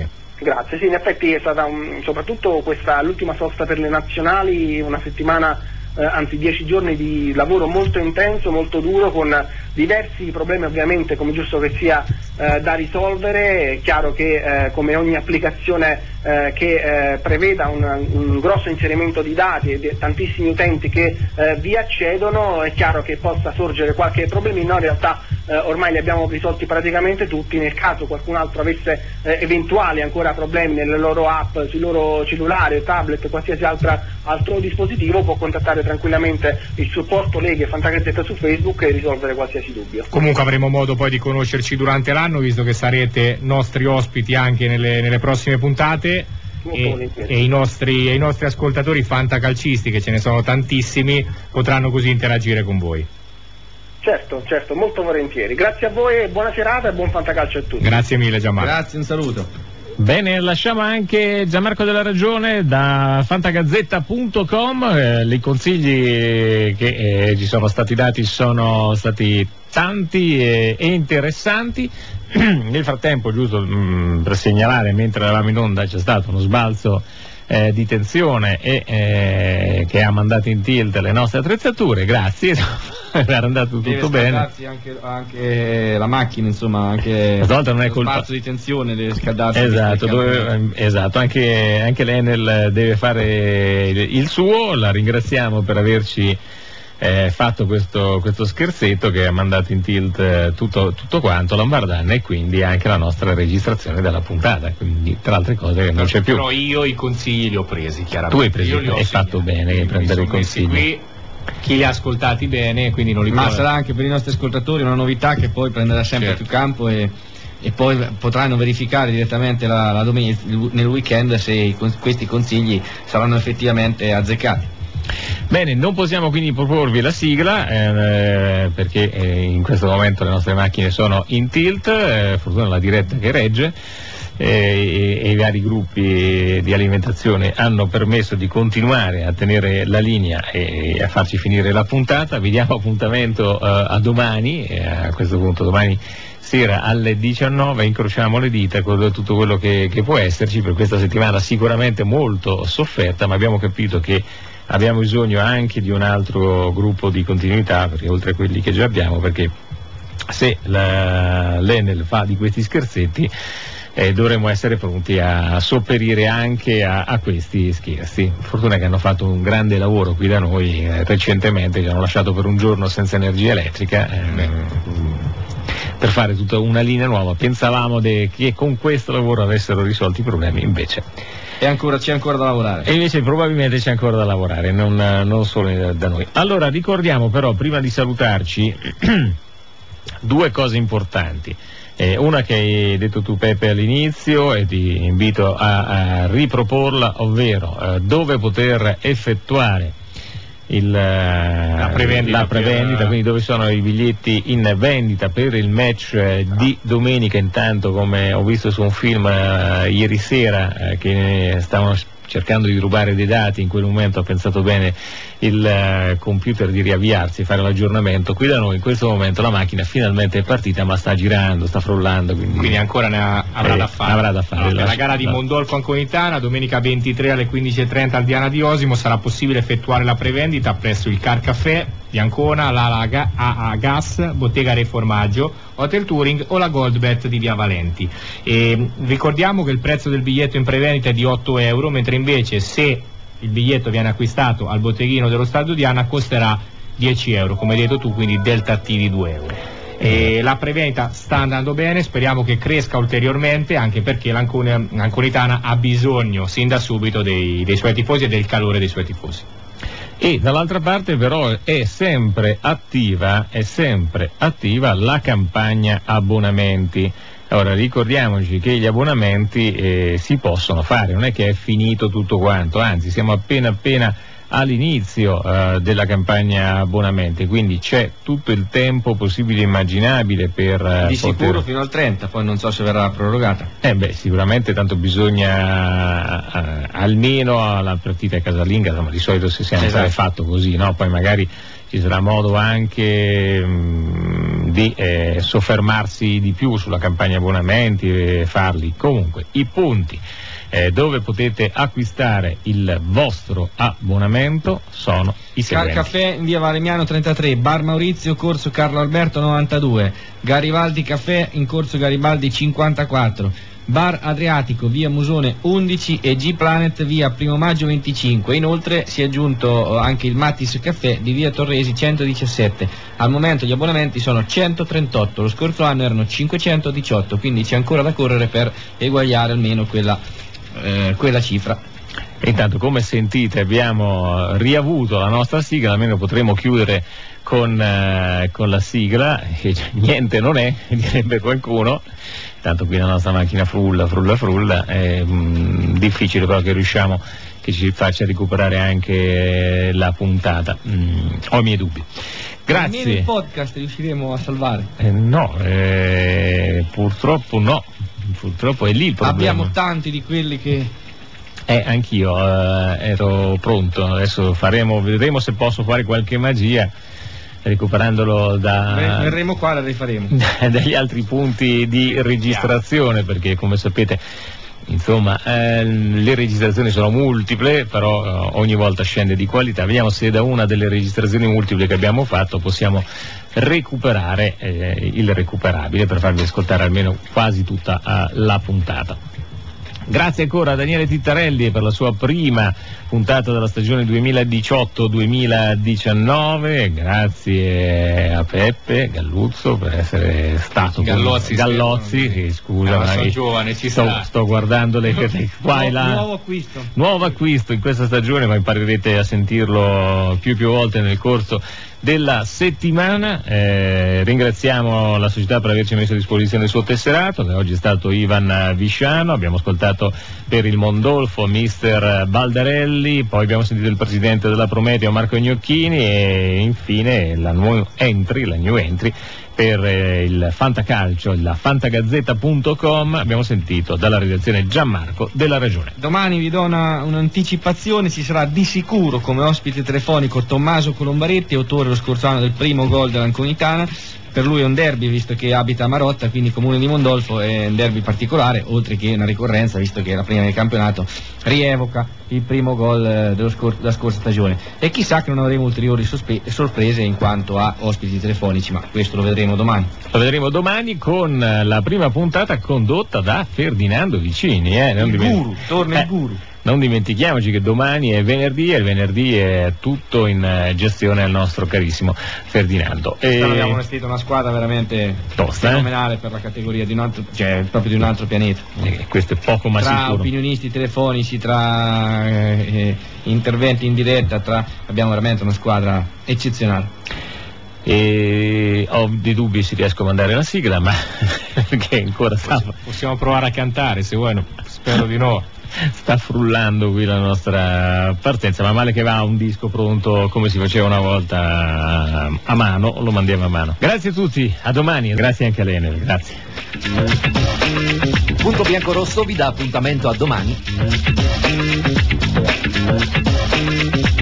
Grazie, sì, in effetti è stata soprattutto l'ultima sosta per le nazionali, una settimana, anzi 10 giorni di lavoro molto intenso, molto duro, con diversi problemi ovviamente, come giusto che sia, da risolvere. È chiaro che come ogni applicazione che preveda un grosso inserimento di dati e tantissimi utenti che vi accedono, è chiaro che possa sorgere qualche problemino. In realtà ormai li abbiamo risolti praticamente tutti. Nel caso qualcun altro avesse eventuali ancora problemi nelle loro app, sui loro cellulari, tablet, qualsiasi altro dispositivo, può contattare tranquillamente il supporto Lega e Fantagazzetta su Facebook e risolvere qualsiasi dubbio. Comunque avremo modo poi di conoscerci durante l'anno, visto che sarete nostri ospiti anche nelle prossime puntate, e i nostri ascoltatori fantacalcisti, che ce ne sono tantissimi, potranno così interagire con voi. Certo, molto volentieri. Grazie a voi e buona serata e buon fantacalcio a tutti. Grazie mille Gianmarco. Grazie, un saluto. Bene, lasciamo anche Gianmarco Della Ragione da fantagazzetta.com. I consigli che ci sono stati dati sono stati tanti e interessanti. Nel frattempo, giusto per segnalare, mentre eravamo in onda c'è stato uno sbalzo di tensione e che ha mandato in tilt le nostre attrezzature. Grazie, era andato tutto bene. Anche la macchina, insomma, anche stavolta non è colpa. Lo spazio di tensione deve scaldarsi. Esatto, anche l'Enel deve fare il suo. La ringraziamo per averci fatto questo scherzetto che ha mandato in tilt tutto quanto Lombardana, e quindi anche la nostra registrazione della puntata, quindi tra altre cose che non c'è più. Però io i consigli li ho presi, chiaramente. Tu hai preso, hai fatto bene a prendere i consigli. Qui chi li ha ascoltati bene, quindi non li Ma sarà anche per i nostri ascoltatori una novità che poi prenderà sempre più campo e poi potranno verificare direttamente la domenica, nel weekend, se questi consigli saranno effettivamente azzeccati. Bene, non possiamo quindi proporvi la sigla perché in questo momento le nostre macchine sono in tilt, fortuna la diretta che regge, e i vari gruppi di alimentazione hanno permesso di continuare a tenere la linea e a farci finire la puntata. Vi diamo appuntamento a domani, a questo punto domani sera alle 19, incrociamo le dita con tutto quello che può esserci per questa settimana sicuramente molto sofferta, ma abbiamo capito che abbiamo bisogno anche di un altro gruppo di continuità, perché oltre a quelli che già abbiamo, perché se l'Enel fa di questi scherzetti dovremmo essere pronti a sopperire anche a questi scherzi. Fortuna che hanno fatto un grande lavoro qui da noi recentemente, ci hanno lasciato per un giorno senza energia elettrica per fare tutta una linea nuova. Pensavamo che con questo lavoro avessero risolto i problemi, invece c'è ancora da lavorare. E invece probabilmente c'è ancora da lavorare, non solo da noi. Allora ricordiamo però, prima di salutarci, due cose importanti. Una che hai detto tu, Peppe, all'inizio, e ti invito a riproporla, ovvero dove poter effettuare la prevendita, quindi dove sono i biglietti in vendita per il match di domenica. Intanto, come ho visto su un film ieri sera, che stavano cercando di rubare dei dati, in quel momento ha pensato bene il computer di riavviarsi, fare l'aggiornamento. Qui da noi in questo momento la macchina finalmente è partita, ma sta girando, sta frullando, quindi ancora avrà da fare. No, la gara di Mondolfo Anconitana, domenica 23 alle 15:30 al Diana di Osimo, sarà possibile effettuare la prevendita presso il Car Café di Ancona, la AA Gas, Bottega Re Formaggio, Hotel Touring o la Goldbet di Via Valenti. E ricordiamo che il prezzo del biglietto in prevendita è di 8 euro, mentre invece se il biglietto viene acquistato al botteghino dello Stadio Diana costerà 10 euro, come hai detto tu, quindi delta T di 2 euro. E la prevendita sta andando bene, speriamo che cresca ulteriormente, anche perché l'Anconitana ha bisogno sin da subito dei suoi tifosi e del calore dei suoi tifosi. E dall'altra parte però è sempre attiva la campagna abbonamenti. Ora ricordiamoci che gli abbonamenti si possono fare, non è che è finito tutto quanto, anzi siamo appena all'inizio della campagna abbonamenti, quindi c'è tutto il tempo possibile e immaginabile per sicuro fino al 30, poi non so se verrà prorogata. Sicuramente, tanto bisogna almeno alla partita casalinga, insomma, di solito si è sempre fatto così, no? Poi magari ci sarà modo anche di soffermarsi di più sulla campagna abbonamenti e farli. Comunque i punti dove potete acquistare il vostro abbonamento sono i seguenti. Caffè in via Valemiano 33, Bar Maurizio, corso Carlo Alberto 92, Garibaldi Caffè in corso Garibaldi 54, Bar Adriatico via Musone 11 e G-Planet via Primo Maggio 25. Inoltre si è aggiunto anche il Mattis Caffè di via Torresi 117. Al momento gli abbonamenti sono 138, lo scorso anno erano 518, quindi c'è ancora da correre per eguagliare almeno quella cifra. E intanto, come sentite, abbiamo riavuto la nostra sigla, almeno potremo chiudere con la sigla, e niente non è, direbbe qualcuno. Tanto qui la nostra macchina frulla, è difficile però che ci faccia recuperare anche la puntata. Ho i miei dubbi. Grazie. Almeno il podcast riusciremo a salvare? No, purtroppo no. Purtroppo è lì il problema. Abbiamo tanti di quelli che... Anch'io ero pronto, adesso vedremo se posso fare qualche magia recuperandolo verremo qua, la rifaremo dagli altri punti di registrazione, perché come sapete, insomma, le registrazioni sono multiple, però ogni volta scende di qualità. Vediamo se da una delle registrazioni multiple che abbiamo fatto possiamo recuperare il recuperabile per farvi ascoltare almeno quasi tutta la puntata. Grazie ancora a Daniele Tittarelli per la sua prima puntata della stagione 2018-2019, grazie a Peppe Galluzzo per essere stato Gallozzi, scusa, sono giovane, sto guardando le qua e là. Nuovo acquisto in questa stagione, ma imparerete a sentirlo più volte nel corso della settimana. Ringraziamo la società per averci messo a disposizione il suo tesserato, che oggi è stato Ivan Visciano. Abbiamo ascoltato per il Mondolfo mister Baldarelli, poi abbiamo sentito il presidente della Prometeo Marco Gnocchini e infine la new entry per il Fantacalcio, la fantagazzetta.com. abbiamo sentito dalla redazione Gianmarco della Ragione. Domani vi do un'anticipazione, ci sarà di sicuro come ospite telefonico Tommaso Colombaretti, autore lo scorso anno del primo gol dell'Anconitana. Per lui è un derby, visto che abita a Marotta, quindi comune di Mondolfo, è un derby particolare, oltre che una ricorrenza, visto che la prima del campionato rievoca il primo gol della scorsa stagione. E chissà che non avremo ulteriori sorprese in quanto a ospiti telefonici, ma questo lo vedremo domani. Lo vedremo domani con la prima puntata condotta da Ferdinando Vicini. Torna il guru. Non dimentichiamoci che domani è venerdì e il venerdì è tutto in gestione al nostro carissimo Ferdinando. Abbiamo vestito una squadra veramente tosta, fenomenale per la categoria di un altro, proprio di un altro pianeta. Questo è poco ma tra sicuro. Opinionisti telefonici, tra interventi in diretta, abbiamo veramente una squadra eccezionale. E ho dei dubbi se riesco a mandare la sigla, ma perché ancora possiamo provare a cantare, se vuoi, spero di no. Sta frullando qui la nostra partenza, ma male che va un disco pronto come si faceva una volta a mano, lo mandiamo a mano. Grazie a tutti, a domani, grazie anche a Lenel, grazie. Il Punto Biancorosso vi dà appuntamento a domani.